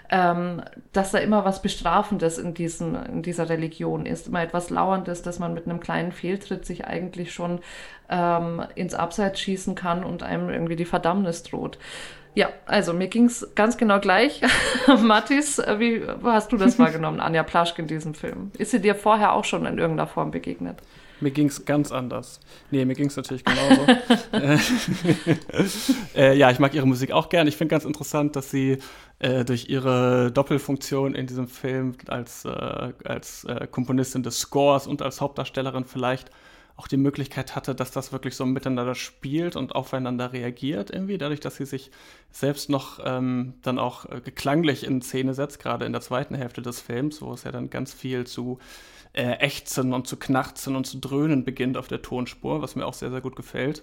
dass da immer was Bestrafendes in dieser Religion ist, immer etwas Lauerndes, dass man mit einem kleinen Fehltritt sich eigentlich schon ins Abseits schießen kann und einem irgendwie die Verdammnis droht. Ja, also mir ging es ganz genau gleich. Mathis, wie hast du das wahrgenommen, Anja Plaschke in diesem Film? Ist sie dir vorher auch schon in irgendeiner Form begegnet? Mir ging es ganz anders. Nee, mir ging es natürlich genauso. Ja, ich mag ihre Musik auch gern. Ich finde ganz interessant, dass sie durch ihre Doppelfunktion in diesem Film als Komponistin des Scores und als Hauptdarstellerin vielleicht auch die Möglichkeit hatte, dass das wirklich so miteinander spielt und aufeinander reagiert irgendwie, dadurch, dass sie sich selbst noch dann auch klanglich in Szene setzt, gerade in der zweiten Hälfte des Films, wo es ja dann ganz viel zu Ächzen und zu Knarzen und zu Dröhnen beginnt auf der Tonspur, was mir auch sehr, sehr gut gefällt.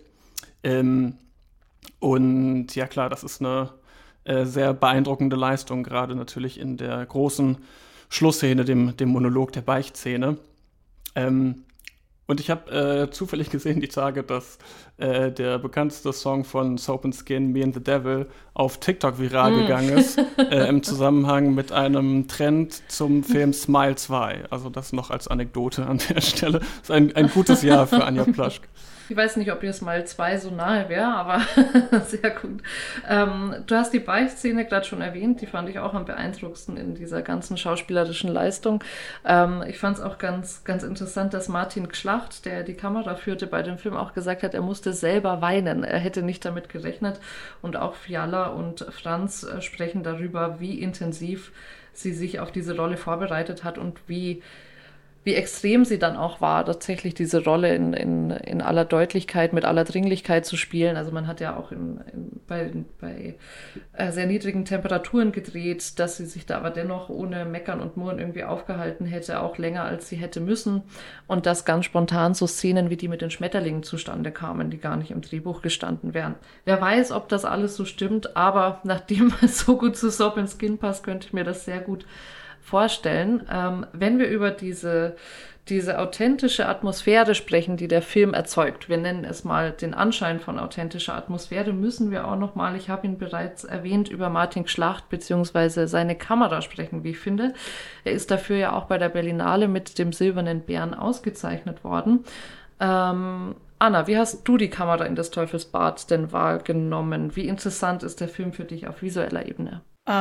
Und ja klar, das ist eine sehr beeindruckende Leistung, gerade natürlich in der großen Schlussszene, dem Monolog der Beichtszene. Und ich habe zufällig gesehen die Tage, dass der bekannteste Song von Soap & Skin, Me and the Devil, auf TikTok viral gegangen ist, im Zusammenhang mit einem Trend zum Film Smile 2. Also das noch als Anekdote an der Stelle. Das ist ein gutes Jahr für Anja Plaschke. Ich weiß nicht, ob ihr Smile 2 so nahe wäre, aber sehr gut. Du hast die Beichtszene gerade schon erwähnt, die fand ich auch am beeindruckendsten in dieser ganzen schauspielerischen Leistung. Ich fand es auch ganz, ganz interessant, dass Martin Gschlacht, der die Kamera führte bei dem Film, auch gesagt hat, er musste selber weinen. Er hätte nicht damit gerechnet. Und auch Fiala und Franz sprechen darüber, wie intensiv sie sich auf diese Rolle vorbereitet hat und wie extrem sie dann auch war, tatsächlich diese Rolle in aller Deutlichkeit, mit aller Dringlichkeit zu spielen. Also man hat ja auch bei sehr niedrigen Temperaturen gedreht, dass sie sich da aber dennoch ohne Meckern und Murren irgendwie aufgehalten hätte, auch länger als sie hätte müssen. Und dass ganz spontan so Szenen wie die mit den Schmetterlingen zustande kamen, die gar nicht im Drehbuch gestanden wären. Wer weiß, ob das alles so stimmt, aber nachdem es so gut zu Soap & Skin passt, könnte ich mir das sehr gut vorstellen. Wenn wir über diese authentische Atmosphäre sprechen, die der Film erzeugt, wir nennen es mal den Anschein von authentischer Atmosphäre, müssen wir auch nochmal, ich habe ihn bereits erwähnt, über Martin Gschlacht bzw. seine Kamera sprechen, wie ich finde. Er ist dafür ja auch bei der Berlinale mit dem Silbernen Bären ausgezeichnet worden. Anna, wie hast du die Kamera in des Teufels Bad denn wahrgenommen? Wie interessant ist der Film für dich auf visueller Ebene?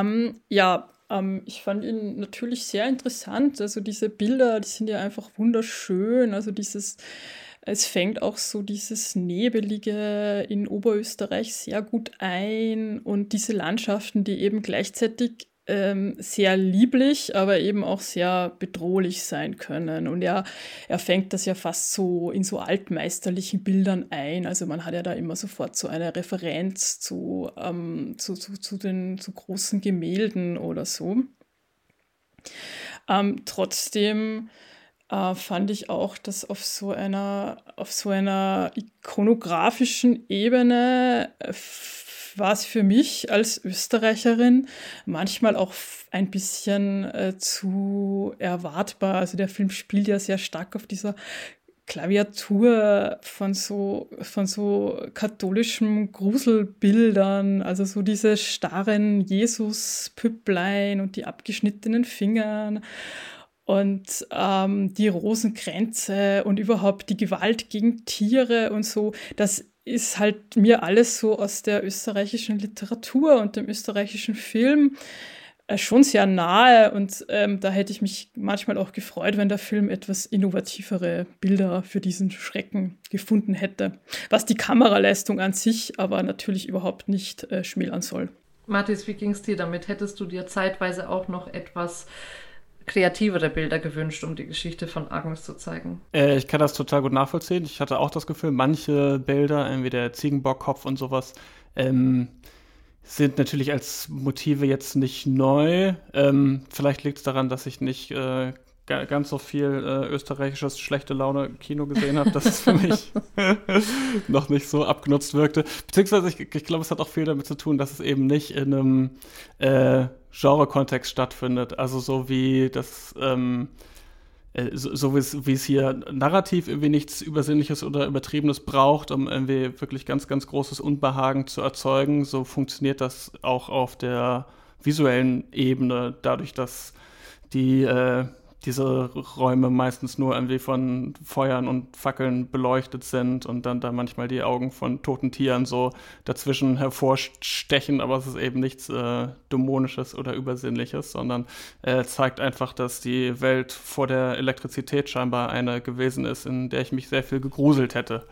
Ich fand ihn natürlich sehr interessant. Also diese Bilder, die sind ja einfach wunderschön. Also es fängt auch so dieses Nebelige in Oberösterreich sehr gut ein und diese Landschaften, die eben gleichzeitig sehr lieblich, aber eben auch sehr bedrohlich sein können. Und er fängt das ja fast so in so altmeisterlichen Bildern ein. Also man hat ja da immer sofort so eine Referenz zu großen Gemälden oder so. Trotzdem fand ich auch, dass auf so einer ikonografischen Ebene war es für mich als Österreicherin manchmal auch ein bisschen zu erwartbar. Also der Film spielt ja sehr stark auf dieser Klaviatur von so katholischen Gruselbildern, also so diese starren Jesus-Püpplein und die abgeschnittenen Fingern und die Rosenkränze und überhaupt die Gewalt gegen Tiere und so. Das ist halt mir alles so aus der österreichischen Literatur und dem österreichischen Film schon sehr nahe und da hätte ich mich manchmal auch gefreut, wenn der Film etwas innovativere Bilder für diesen Schrecken gefunden hätte, was die Kameraleistung an sich aber natürlich überhaupt nicht schmälern soll. Mathis, wie ging es dir damit? Hättest du dir zeitweise auch noch etwas kreativere Bilder gewünscht, um die Geschichte von Agnes zu zeigen? Ich kann das total gut nachvollziehen. Ich hatte auch das Gefühl, manche Bilder, irgendwie der Ziegenbockkopf und sowas, sind natürlich als Motive jetzt nicht neu. Vielleicht liegt es daran, dass ich nicht ganz so viel österreichisches schlechte Laune-Kino gesehen habe, dass es für mich noch nicht so abgenutzt wirkte. Beziehungsweise ich glaube, es hat auch viel damit zu tun, dass es eben nicht in einem Genre-Kontext stattfindet. Also so wie das so wie es hier narrativ irgendwie nichts Übersinnliches oder Übertriebenes braucht, um irgendwie wirklich ganz, ganz großes Unbehagen zu erzeugen, so funktioniert das auch auf der visuellen Ebene, dadurch, dass die diese Räume meistens nur irgendwie von Feuern und Fackeln beleuchtet sind und dann da manchmal die Augen von toten Tieren so dazwischen hervorstechen, aber es ist eben nichts Dämonisches oder Übersinnliches, sondern zeigt einfach, dass die Welt vor der Elektrizität scheinbar eine gewesen ist, in der ich mich sehr viel gegruselt hätte.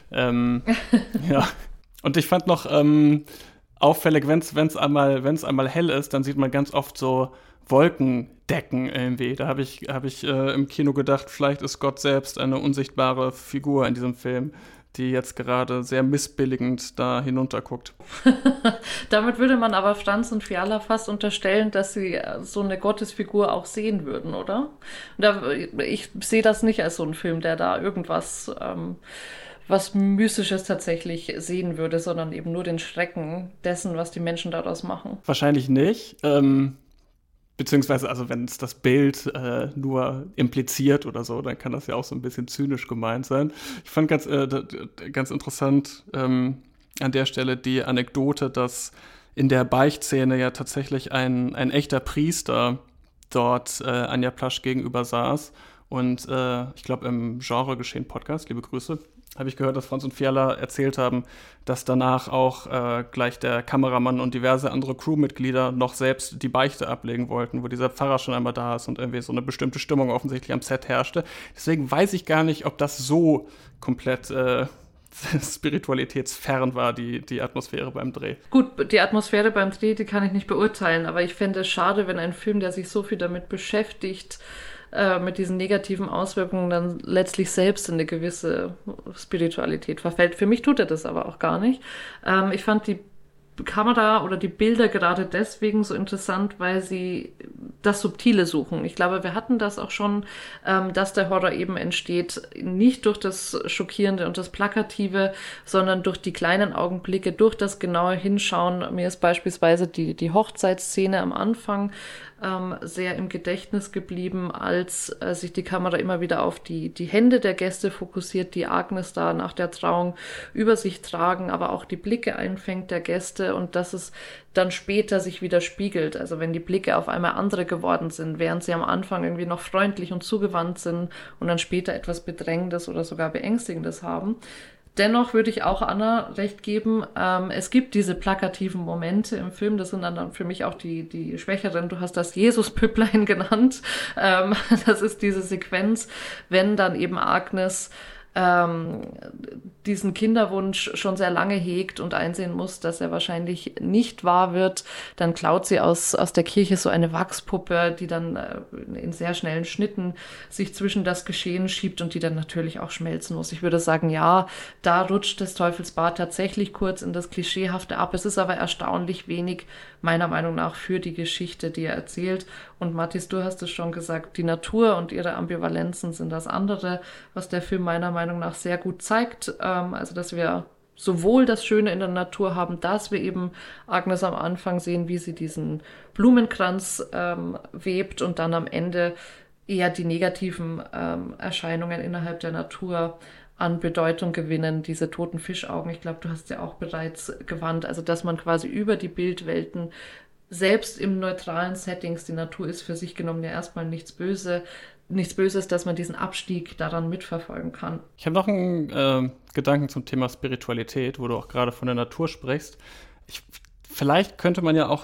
Ja. Und ich fand noch auffällig, wenn es einmal hell ist, dann sieht man ganz oft so Wolkendecken irgendwie. Da habe ich im Kino gedacht, vielleicht ist Gott selbst eine unsichtbare Figur in diesem Film, die jetzt gerade sehr missbilligend da hinunterguckt. Damit würde man aber Franz und Fiala fast unterstellen, dass sie so eine Gottesfigur auch sehen würden, oder? Ich sehe das nicht als so einen Film, der da irgendwas was Mystisches tatsächlich sehen würde, sondern eben nur den Schrecken dessen, was die Menschen daraus machen. Wahrscheinlich nicht. Beziehungsweise, also wenn es das Bild nur impliziert oder so, dann kann das ja auch so ein bisschen zynisch gemeint sein. Ich fand ganz interessant an der Stelle die Anekdote, dass in der Beichtszene ja tatsächlich ein echter Priester dort Anja Plasch gegenüber saß. Und ich glaube, im Genre-Geschehen-Podcast, liebe Grüße, habe ich gehört, dass Franz und Fiala erzählt haben, dass danach auch gleich der Kameramann und diverse andere Crewmitglieder noch selbst die Beichte ablegen wollten, wo dieser Pfarrer schon einmal da ist und irgendwie so eine bestimmte Stimmung offensichtlich am Set herrschte. Deswegen weiß ich gar nicht, ob das so komplett spiritualitätsfern war, die Atmosphäre beim Dreh. Gut, die Atmosphäre beim Dreh, die kann ich nicht beurteilen, aber ich fände es schade, wenn ein Film, der sich so viel damit beschäftigt, mit diesen negativen Auswirkungen dann letztlich selbst in eine gewisse Spiritualität verfällt. Für mich tut er das aber auch gar nicht. Ich fand die Kamera oder die Bilder gerade deswegen so interessant, weil sie das Subtile suchen. Ich glaube, wir hatten das auch schon, dass der Horror eben entsteht, nicht durch das Schockierende und das Plakative, sondern durch die kleinen Augenblicke, durch das genaue Hinschauen. Mir ist beispielsweise die Hochzeitsszene am Anfang sehr im Gedächtnis geblieben, als sich die Kamera immer wieder auf die Hände der Gäste fokussiert, die Agnes da nach der Trauung über sich tragen, aber auch die Blicke einfängt der Gäste und dass es dann später sich wieder spiegelt. Also wenn die Blicke auf einmal andere geworden sind, während sie am Anfang irgendwie noch freundlich und zugewandt sind und dann später etwas Bedrängendes oder sogar Beängstigendes haben. Dennoch würde ich auch Anna recht geben, es gibt diese plakativen Momente im Film, das sind dann für mich auch die Schwächeren, du hast das Jesus-Püpplein genannt, das ist diese Sequenz, wenn dann eben Agnes diesen Kinderwunsch schon sehr lange hegt und einsehen muss, dass er wahrscheinlich nicht wahr wird, dann klaut sie aus der Kirche so eine Wachspuppe, die dann in sehr schnellen Schnitten sich zwischen das Geschehen schiebt und die dann natürlich auch schmelzen muss. Ich würde sagen, ja, da rutscht das Teufelsbad tatsächlich kurz in das Klischeehafte ab. Es ist aber erstaunlich wenig, meiner Meinung nach, für die Geschichte, die er erzählt. Und Mathis, du hast es schon gesagt, die Natur und ihre Ambivalenzen sind das andere, was der Film meiner Meinung nach sehr gut zeigt. Also, dass wir sowohl das Schöne in der Natur haben, dass wir eben Agnes am Anfang sehen, wie sie diesen Blumenkranz webt und dann am Ende eher die negativen Erscheinungen innerhalb der Natur an Bedeutung gewinnen, diese toten Fischaugen. Ich glaube, du hast ja auch bereits gewarnt, also dass man quasi über die Bildwelten selbst im neutralen Settings, die Natur ist für sich genommen ja erstmal nichts Böses, dass man diesen Abstieg daran mitverfolgen kann. Ich habe noch einen Gedanken zum Thema Spiritualität, wo du auch gerade von der Natur sprichst. Vielleicht könnte man ja auch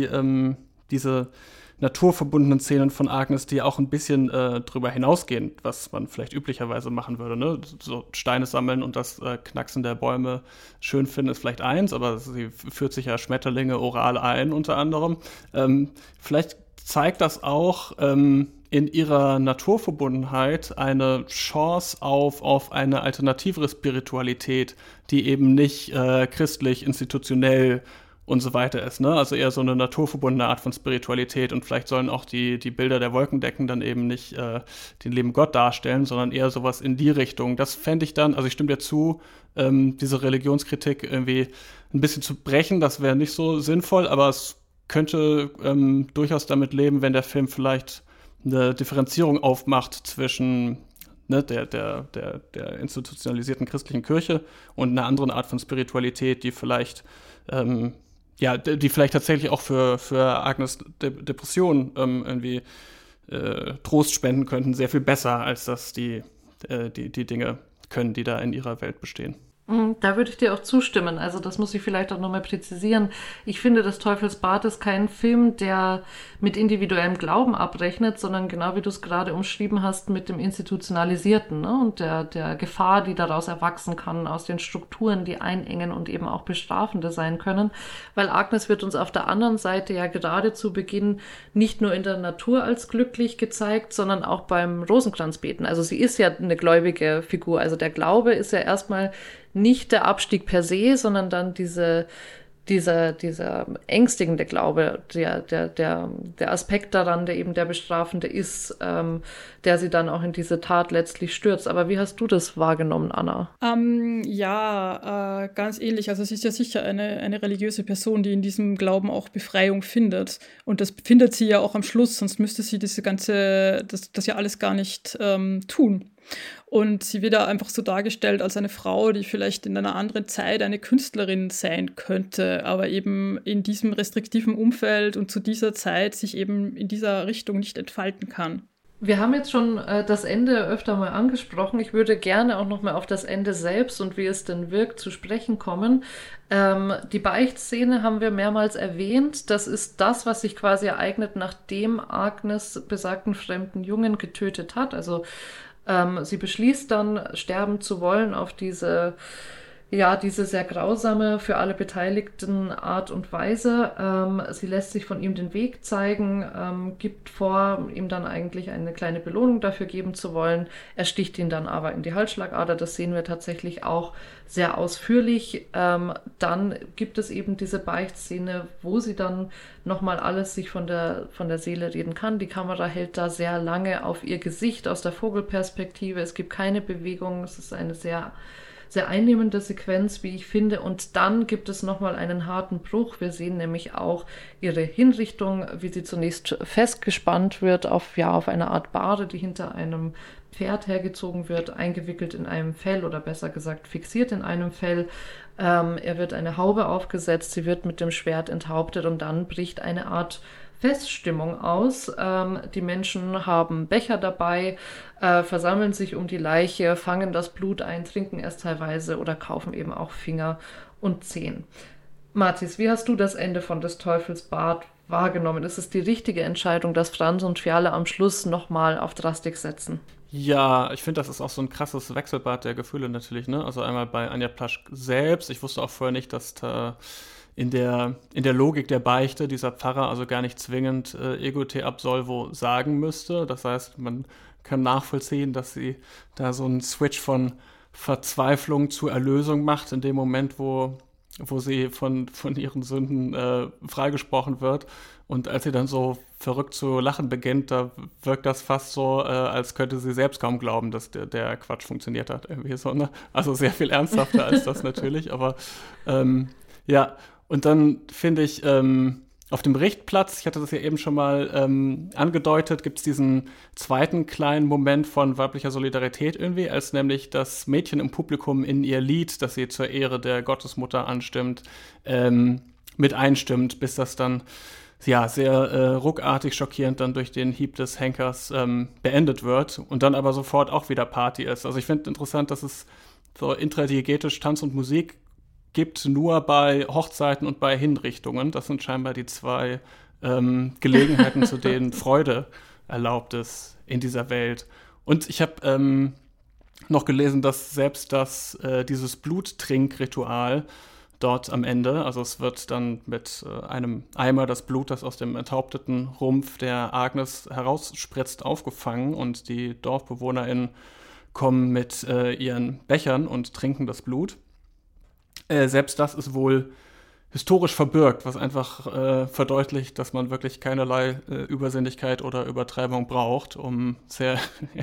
diese naturverbundenen Szenen von Agnes, die auch ein bisschen drüber hinausgehen, was man vielleicht üblicherweise machen würde. Ne? So Steine sammeln und das Knacksen der Bäume schön finden ist vielleicht eins, aber sie führt sich ja Schmetterlinge oral ein unter anderem. Vielleicht zeigt das auch in ihrer Naturverbundenheit eine Chance auf eine alternativere Spiritualität, die eben nicht christlich, institutionell und so weiter ist, ne? Also eher so eine naturverbundene Art von Spiritualität und vielleicht sollen auch die Bilder der Wolkendecken dann eben nicht den lieben Gott darstellen, sondern eher sowas in die Richtung. Das fände ich dann, also ich stimme dir zu, diese Religionskritik irgendwie ein bisschen zu brechen, das wäre nicht so sinnvoll, aber es könnte durchaus damit leben, wenn der Film vielleicht eine Differenzierung aufmacht zwischen der institutionalisierten christlichen Kirche und einer anderen Art von Spiritualität, die vielleicht tatsächlich auch für Agnes Depression irgendwie Trost spenden könnten, sehr viel besser, als das die Dinge können, die da in ihrer Welt bestehen. Da würde ich dir auch zustimmen. Also das muss ich vielleicht auch nochmal präzisieren. Ich finde, das Teufelsbad ist kein Film, der mit individuellem Glauben abrechnet, sondern genau wie du es gerade umschrieben hast, mit dem Institutionalisierten, ne? Und der Gefahr, die daraus erwachsen kann, aus den Strukturen, die einengen und eben auch bestrafende sein können. Weil Agnes wird uns auf der anderen Seite ja gerade zu Beginn nicht nur in der Natur als glücklich gezeigt, sondern auch beim Rosenkranzbeten. Also sie ist ja eine gläubige Figur. Also der Glaube ist ja erstmal nicht der Abstieg per se, sondern dann dieser ängstigende Glaube, der Aspekt daran, der eben der Bestrafende ist, der sie dann auch in diese Tat letztlich stürzt. Aber wie hast du das wahrgenommen, Anna? Ganz ähnlich. Also es ist ja sicher eine religiöse Person, die in diesem Glauben auch Befreiung findet. Und das findet sie ja auch am Schluss, sonst müsste sie das ja alles gar nicht tun. Und sie wird da einfach so dargestellt als eine Frau, die vielleicht in einer anderen Zeit eine Künstlerin sein könnte, aber eben in diesem restriktiven Umfeld und zu dieser Zeit sich eben in dieser Richtung nicht entfalten kann. Wir haben jetzt schon das Ende öfter mal angesprochen. Ich würde gerne auch noch mal auf das Ende selbst und wie es denn wirkt zu sprechen kommen. Die Beichtszene haben wir mehrmals erwähnt. Das ist das, was sich quasi ereignet, nachdem Agnes besagten fremden Jungen getötet hat. Also sie beschließt dann, sterben zu wollen auf diese sehr grausame, für alle Beteiligten Art und Weise. Sie lässt sich von ihm den Weg zeigen, gibt vor, ihm dann eigentlich eine kleine Belohnung dafür geben zu wollen. Er sticht ihn dann aber in die Halsschlagader. Das sehen wir tatsächlich auch sehr ausführlich. Dann gibt es eben diese Beichtszene, wo sie dann nochmal alles sich von der Seele reden kann. Die Kamera hält da sehr lange auf ihr Gesicht aus der Vogelperspektive. Es gibt keine Bewegung. Es ist eine sehr einnehmende Sequenz, wie ich finde. Und dann gibt es nochmal einen harten Bruch. Wir sehen nämlich auch ihre Hinrichtung, wie sie zunächst festgespannt wird auf eine Art Bahre, die hinter einem Pferd hergezogen wird, eingewickelt in einem Fell oder besser gesagt fixiert in einem Fell. Er wird eine Haube aufgesetzt, sie wird mit dem Schwert enthauptet und dann bricht eine Art Feststimmung aus. Die Menschen haben Becher dabei, versammeln sich um die Leiche, fangen das Blut ein, trinken es teilweise oder kaufen eben auch Finger und Zehen. Mathis, wie hast du das Ende von des Teufels Bad wahrgenommen? Ist es die richtige Entscheidung, dass Franz und Fiale am Schluss nochmal auf Drastik setzen? Ja, ich finde, das ist auch so ein krasses Wechselbad der Gefühle natürlich, ne? Also einmal bei Anja Plaschk selbst. Ich wusste auch vorher nicht, dass da in der Logik der Beichte dieser Pfarrer also gar nicht zwingend Ego te absolvo sagen müsste. Das heißt, man kann nachvollziehen, dass sie da so einen Switch von Verzweiflung zu Erlösung macht in dem Moment, wo sie von ihren Sünden freigesprochen wird. Und als sie dann so verrückt zu lachen beginnt, da wirkt das fast so, als könnte sie selbst kaum glauben, dass der Quatsch funktioniert hat. Irgendwie so, ne? Also sehr viel ernsthafter als das natürlich, aber ja. Und dann finde ich, auf dem Richtplatz, ich hatte das ja eben schon mal angedeutet, gibt es diesen zweiten kleinen Moment von weiblicher Solidarität irgendwie, als nämlich das Mädchen im Publikum in ihr Lied, das sie zur Ehre der Gottesmutter anstimmt, mit einstimmt, bis das dann sehr ruckartig schockierend dann durch den Hieb des Henkers beendet wird und dann aber sofort auch wieder Party ist. Also ich finde interessant, dass es so intradiegetisch Tanz und Musik gibt, nur bei Hochzeiten und bei Hinrichtungen. Das sind scheinbar die zwei Gelegenheiten, zu denen Freude erlaubt ist in dieser Welt. Und ich habe noch gelesen, dass selbst dieses Bluttrinkritual dort am Ende, also es wird dann mit einem Eimer das Blut, das aus dem enthaupteten Rumpf der Agnes herausspritzt, aufgefangen und die DorfbewohnerInnen kommen mit ihren Bechern und trinken das Blut. Selbst das ist wohl historisch verbürgt, was einfach verdeutlicht, dass man wirklich keinerlei Übersinnlichkeit oder Übertreibung braucht, um sehr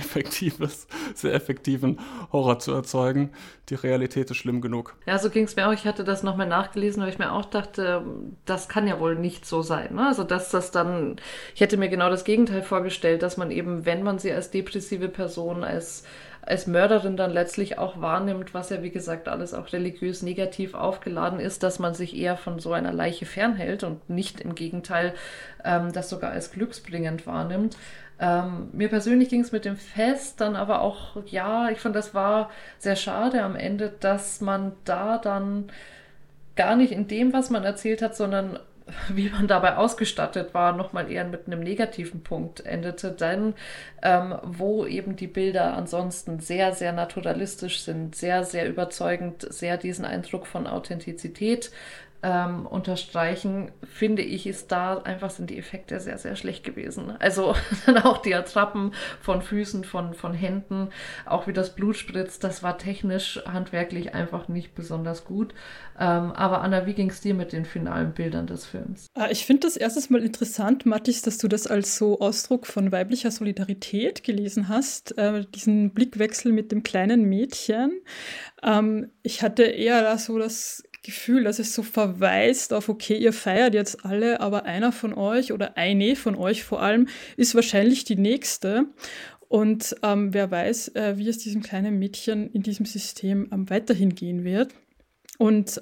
effektiven Horror zu erzeugen. Die Realität ist schlimm genug. Ja, so ging es mir auch. Ich hatte das nochmal nachgelesen, weil ich mir auch dachte, das kann ja wohl nicht so sein. Ne? Also dass das dann, ich hätte mir genau das Gegenteil vorgestellt, dass man eben, wenn man sie als depressive Person, als als Mörderin dann letztlich auch wahrnimmt, was ja wie gesagt alles auch religiös negativ aufgeladen ist, dass man sich eher von so einer Leiche fernhält und nicht im Gegenteil das sogar als glücksbringend wahrnimmt. Mir persönlich ging es mit dem Fest dann aber auch, ja, ich fand, das war sehr schade am Ende, dass man da dann gar nicht in dem, was man erzählt hat, sondern wie man dabei ausgestattet war, nochmal eher mit einem negativen Punkt endete, denn wo eben die Bilder ansonsten sehr, sehr naturalistisch sind, sehr, sehr überzeugend, sehr diesen Eindruck von Authentizität unterstreichen, finde ich, sind die Effekte sehr, sehr schlecht gewesen. Also dann auch die Attrappen von Füßen, von Händen, auch wie das Blut spritzt, das war technisch, handwerklich einfach nicht besonders gut. Aber Anna, wie ging es dir mit den finalen Bildern des Films? Ich finde das erstes Mal interessant, Mathis, dass du das als so Ausdruck von weiblicher Solidarität gelesen hast, diesen Blickwechsel mit dem kleinen Mädchen. Ich hatte eher da so das Gefühl, dass es so verweist auf, okay, ihr feiert jetzt alle, aber einer von euch oder eine von euch vor allem ist wahrscheinlich die Nächste. Und wer weiß, wie es diesem kleinen Mädchen in diesem System weiterhin gehen wird. Und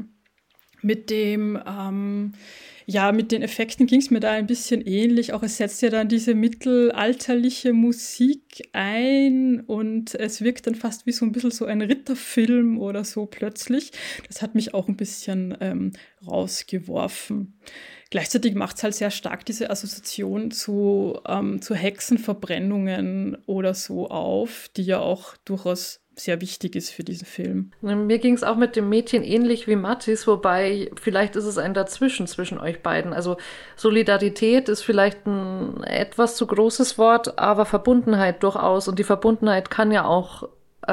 mit den Effekten ging es mir da ein bisschen ähnlich. Auch es setzt ja dann diese mittelalterliche Musik ein und es wirkt dann fast wie so ein bisschen so ein Ritterfilm oder so plötzlich. Das hat mich auch ein bisschen rausgeworfen. Gleichzeitig macht es halt sehr stark diese Assoziation zu Hexenverbrennungen oder so auf, die ja auch durchaus sehr wichtig ist für diesen Film. Mir ging es auch mit dem Mädchen ähnlich wie Mathis, wobei vielleicht ist es ein Dazwischen zwischen euch beiden. Also Solidarität ist vielleicht ein etwas zu großes Wort, aber Verbundenheit durchaus. Und die Verbundenheit kann ja auch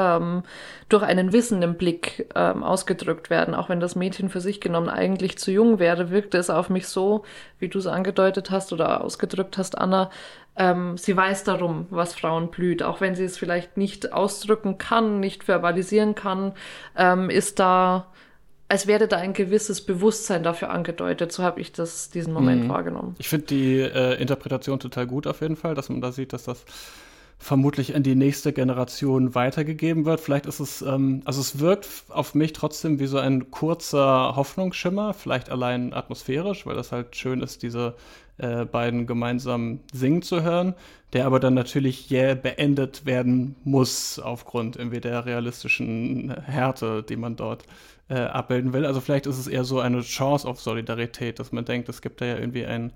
durch einen wissenden Blick ausgedrückt werden. Auch wenn das Mädchen für sich genommen eigentlich zu jung wäre, wirkte es auf mich so, wie du es angedeutet hast oder ausgedrückt hast, Anna, sie weiß darum, was Frauen blüht. Auch wenn sie es vielleicht nicht ausdrücken kann, nicht verbalisieren kann, ist da, als wäre da ein gewisses Bewusstsein dafür angedeutet. So habe ich diesen Moment wahrgenommen. Ich finde die Interpretation total gut auf jeden Fall, dass man da sieht, dass das vermutlich an die nächste Generation weitergegeben wird. Vielleicht ist es, also es wirkt auf mich trotzdem wie so ein kurzer Hoffnungsschimmer, vielleicht allein atmosphärisch, weil das halt schön ist, diese beiden gemeinsam singen zu hören, der aber dann natürlich beendet werden muss aufgrund irgendwie der realistischen Härte, die man dort abbilden will. Also vielleicht ist es eher so eine Chance auf Solidarität, dass man denkt, es gibt da ja irgendwie ein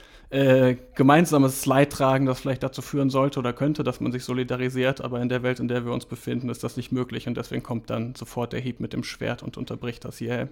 gemeinsames Leidtragen, das vielleicht dazu führen sollte oder könnte, dass man sich solidarisiert, aber in der Welt, in der wir uns befinden, ist das nicht möglich und deswegen kommt dann sofort der Hieb mit dem Schwert und unterbricht das Yell.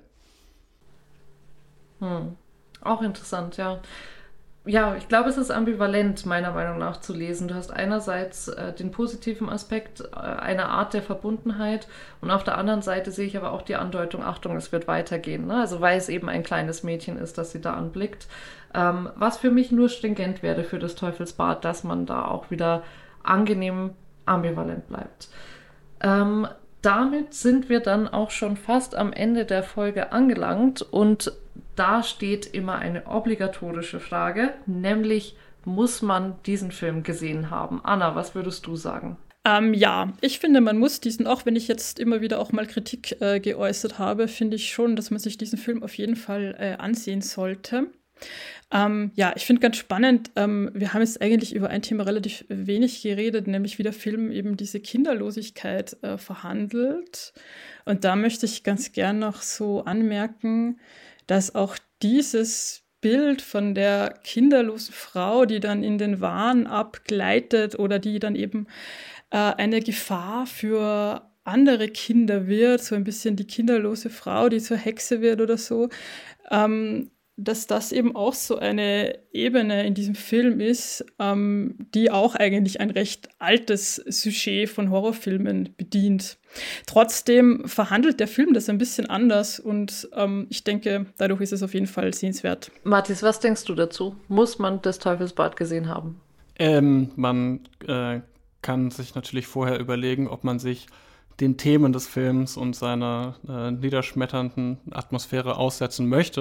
Auch interessant, ja. Ja, ich glaube, es ist ambivalent, meiner Meinung nach, zu lesen. Du hast einerseits den positiven Aspekt, eine Art der Verbundenheit und auf der anderen Seite sehe ich aber auch die Andeutung, Achtung, es wird weitergehen. Ne? Also weil es eben ein kleines Mädchen ist, das sie da anblickt. Was für mich nur stringent wäre für das Teufelsbad, dass man da auch wieder angenehm ambivalent bleibt. Damit sind wir dann auch schon fast am Ende der Folge angelangt und da steht immer eine obligatorische Frage, nämlich muss man diesen Film gesehen haben? Anna, was würdest du sagen? Ja, ich finde, man muss diesen, auch wenn ich jetzt immer wieder auch mal Kritik geäußert habe, finde ich schon, dass man sich diesen Film auf jeden Fall ansehen sollte. Ja, ich finde ganz spannend, wir haben jetzt eigentlich über ein Thema relativ wenig geredet, nämlich wie der Film eben diese Kinderlosigkeit verhandelt. Und da möchte ich ganz gern noch so anmerken, dass auch dieses Bild von der kinderlosen Frau, die dann in den Wahn abgleitet oder die dann eben eine Gefahr für andere Kinder wird, so ein bisschen die kinderlose Frau, die zur Hexe wird oder so, dass das eben auch so eine Ebene in diesem Film ist, die auch eigentlich ein recht altes Sujet von Horrorfilmen bedient. Trotzdem verhandelt der Film das ein bisschen anders und ich denke, dadurch ist es auf jeden Fall sehenswert. Mathis, was denkst du dazu? Muss man das Teufelsbad gesehen haben? Man kann sich natürlich vorher überlegen, ob man sich den Themen des Films und seiner niederschmetternden Atmosphäre aussetzen möchte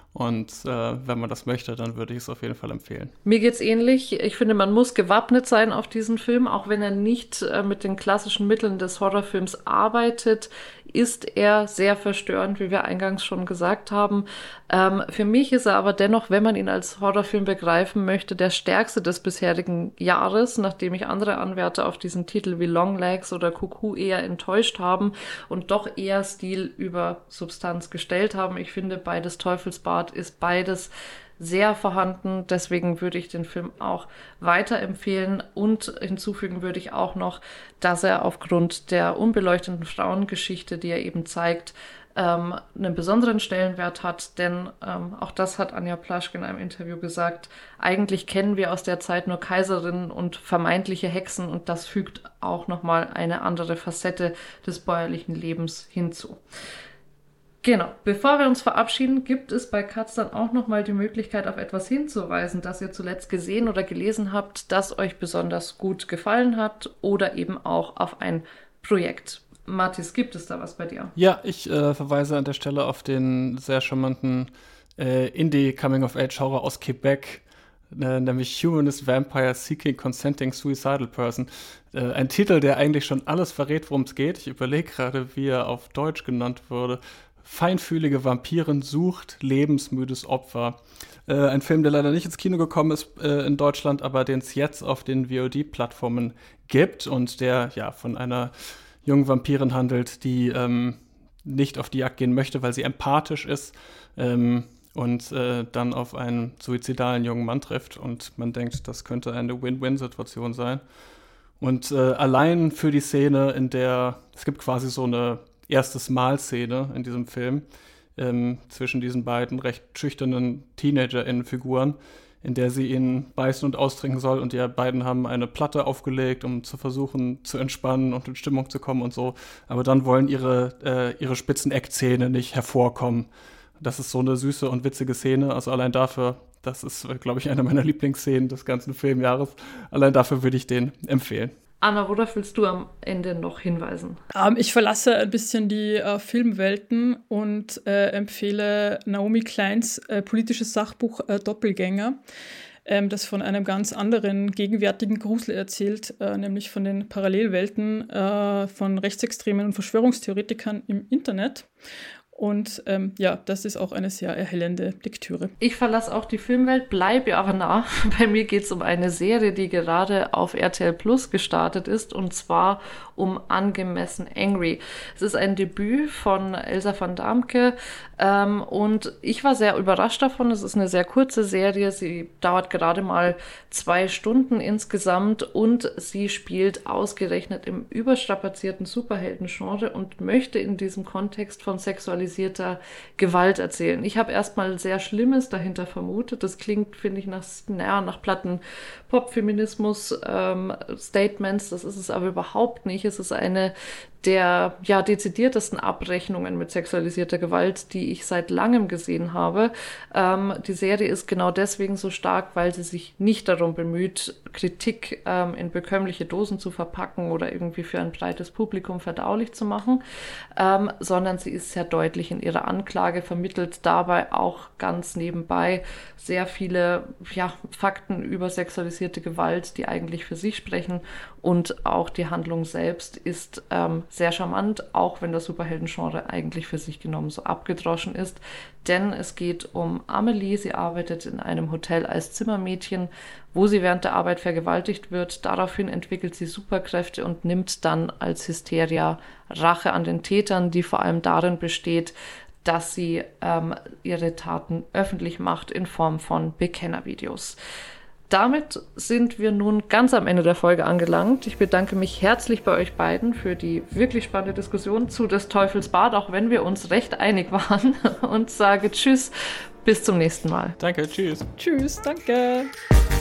Und wenn man das möchte, dann würde ich es auf jeden Fall empfehlen. Mir geht's ähnlich. Ich finde, man muss gewappnet sein auf diesen Film, auch wenn er nicht mit den klassischen Mitteln des Horrorfilms arbeitet, ist er sehr verstörend, wie wir eingangs schon gesagt haben. Für mich ist er aber dennoch, wenn man ihn als Horrorfilm begreifen möchte, der stärkste des bisherigen Jahres, nachdem mich andere Anwärter auf diesen Titel wie Longlegs oder Cuckoo eher enttäuscht haben und doch eher Stil über Substanz gestellt haben. Ich finde, bei des Teufels Bart ist beides sehr vorhanden. Deswegen würde ich den Film auch weiterempfehlen und hinzufügen würde ich auch noch, dass er aufgrund der unbeleuchteten Frauengeschichte, die er eben zeigt, einen besonderen Stellenwert hat, denn auch das hat Anja Plaschke in einem Interview gesagt, eigentlich kennen wir aus der Zeit nur Kaiserinnen und vermeintliche Hexen und das fügt auch nochmal eine andere Facette des bäuerlichen Lebens hinzu. Genau, bevor wir uns verabschieden, gibt es bei Katz dann auch nochmal die Möglichkeit, auf etwas hinzuweisen, das ihr zuletzt gesehen oder gelesen habt, das euch besonders gut gefallen hat oder eben auch auf ein Projekt. Mathis, gibt es da was bei dir? Ja, ich verweise an der Stelle auf den sehr charmanten Indie-Coming-of-Age-Horror aus Quebec, nämlich Humanist Vampire Seeking Consenting Suicidal Person. Ein Titel, der eigentlich schon alles verrät, worum es geht. Ich überlege gerade, wie er auf Deutsch genannt wurde. Feinfühlige Vampirin sucht lebensmüdes Opfer. Ein Film, der leider nicht ins Kino gekommen ist in Deutschland, aber den es jetzt auf den VOD-Plattformen gibt und der ja von einer jungen Vampirin handelt, die nicht auf die Jagd gehen möchte, weil sie empathisch ist und dann auf einen suizidalen jungen Mann trifft und man denkt, das könnte eine Win-Win-Situation sein. Und allein für die Szene, in der es gibt quasi so eine erstes Mal-Szene in diesem Film zwischen diesen beiden recht schüchternen TeenagerInnen-Figuren, in der sie ihn beißen und austrinken soll und die beiden haben eine Platte aufgelegt, um zu versuchen zu entspannen und in Stimmung zu kommen und so, aber dann wollen ihre spitzen Eckzähne nicht hervorkommen. Das ist so eine süße und witzige Szene, also allein dafür, das ist, glaube ich, eine meiner Lieblingsszenen des ganzen Filmjahres, allein dafür würde ich den empfehlen. Anna, worauf willst du am Ende noch hinweisen? Ich verlasse ein bisschen die Filmwelten und empfehle Naomi Kleins politisches Sachbuch Doppelgänger, das von einem ganz anderen gegenwärtigen Grusel erzählt, nämlich von den Parallelwelten von Rechtsextremen und Verschwörungstheoretikern im Internet. Und das ist auch eine sehr erhellende Lektüre. Ich verlasse auch die Filmwelt, bleibe aber nah. Bei mir geht es um eine Serie, die gerade auf RTL Plus gestartet ist, und zwar um Angemessen Angry. Es ist ein Debüt von Elsa van Daamke und ich war sehr überrascht davon. Es ist eine sehr kurze Serie, sie dauert gerade mal 2 Stunden insgesamt und sie spielt ausgerechnet im überstrapazierten Superhelden-Genre und möchte in diesem Kontext von sexualisierter Gewalt erzählen. Ich habe erstmal sehr Schlimmes dahinter vermutet. Das klingt, finde ich, nach platten Pop-Feminismus Statements. Das ist es aber überhaupt nicht. Es ist eine der dezidiertesten Abrechnungen mit sexualisierter Gewalt, die ich seit langem gesehen habe. Die Serie ist genau deswegen so stark, weil sie sich nicht darum bemüht, Kritik in bekömmliche Dosen zu verpacken oder irgendwie für ein breites Publikum verdaulich zu machen, sondern sie ist sehr deutlich in ihrer Anklage, vermittelt dabei auch ganz nebenbei sehr viele Fakten über sexualisierte Gewalt, die eigentlich für sich sprechen, und auch die Handlung selbst ist sehr charmant, auch wenn das Superhelden-Genre eigentlich für sich genommen so abgedroschen ist. Denn es geht um Amelie, sie arbeitet in einem Hotel als Zimmermädchen, wo sie während der Arbeit vergewaltigt wird. Daraufhin entwickelt sie Superkräfte und nimmt dann als Hysteria Rache an den Tätern, die vor allem darin besteht, dass sie ihre Taten öffentlich macht in Form von Bekennervideos. Damit sind wir nun ganz am Ende der Folge angelangt. Ich bedanke mich herzlich bei euch beiden für die wirklich spannende Diskussion zu des Teufels Bart, auch wenn wir uns recht einig waren, und sage Tschüss, bis zum nächsten Mal. Danke, tschüss. Tschüss, danke.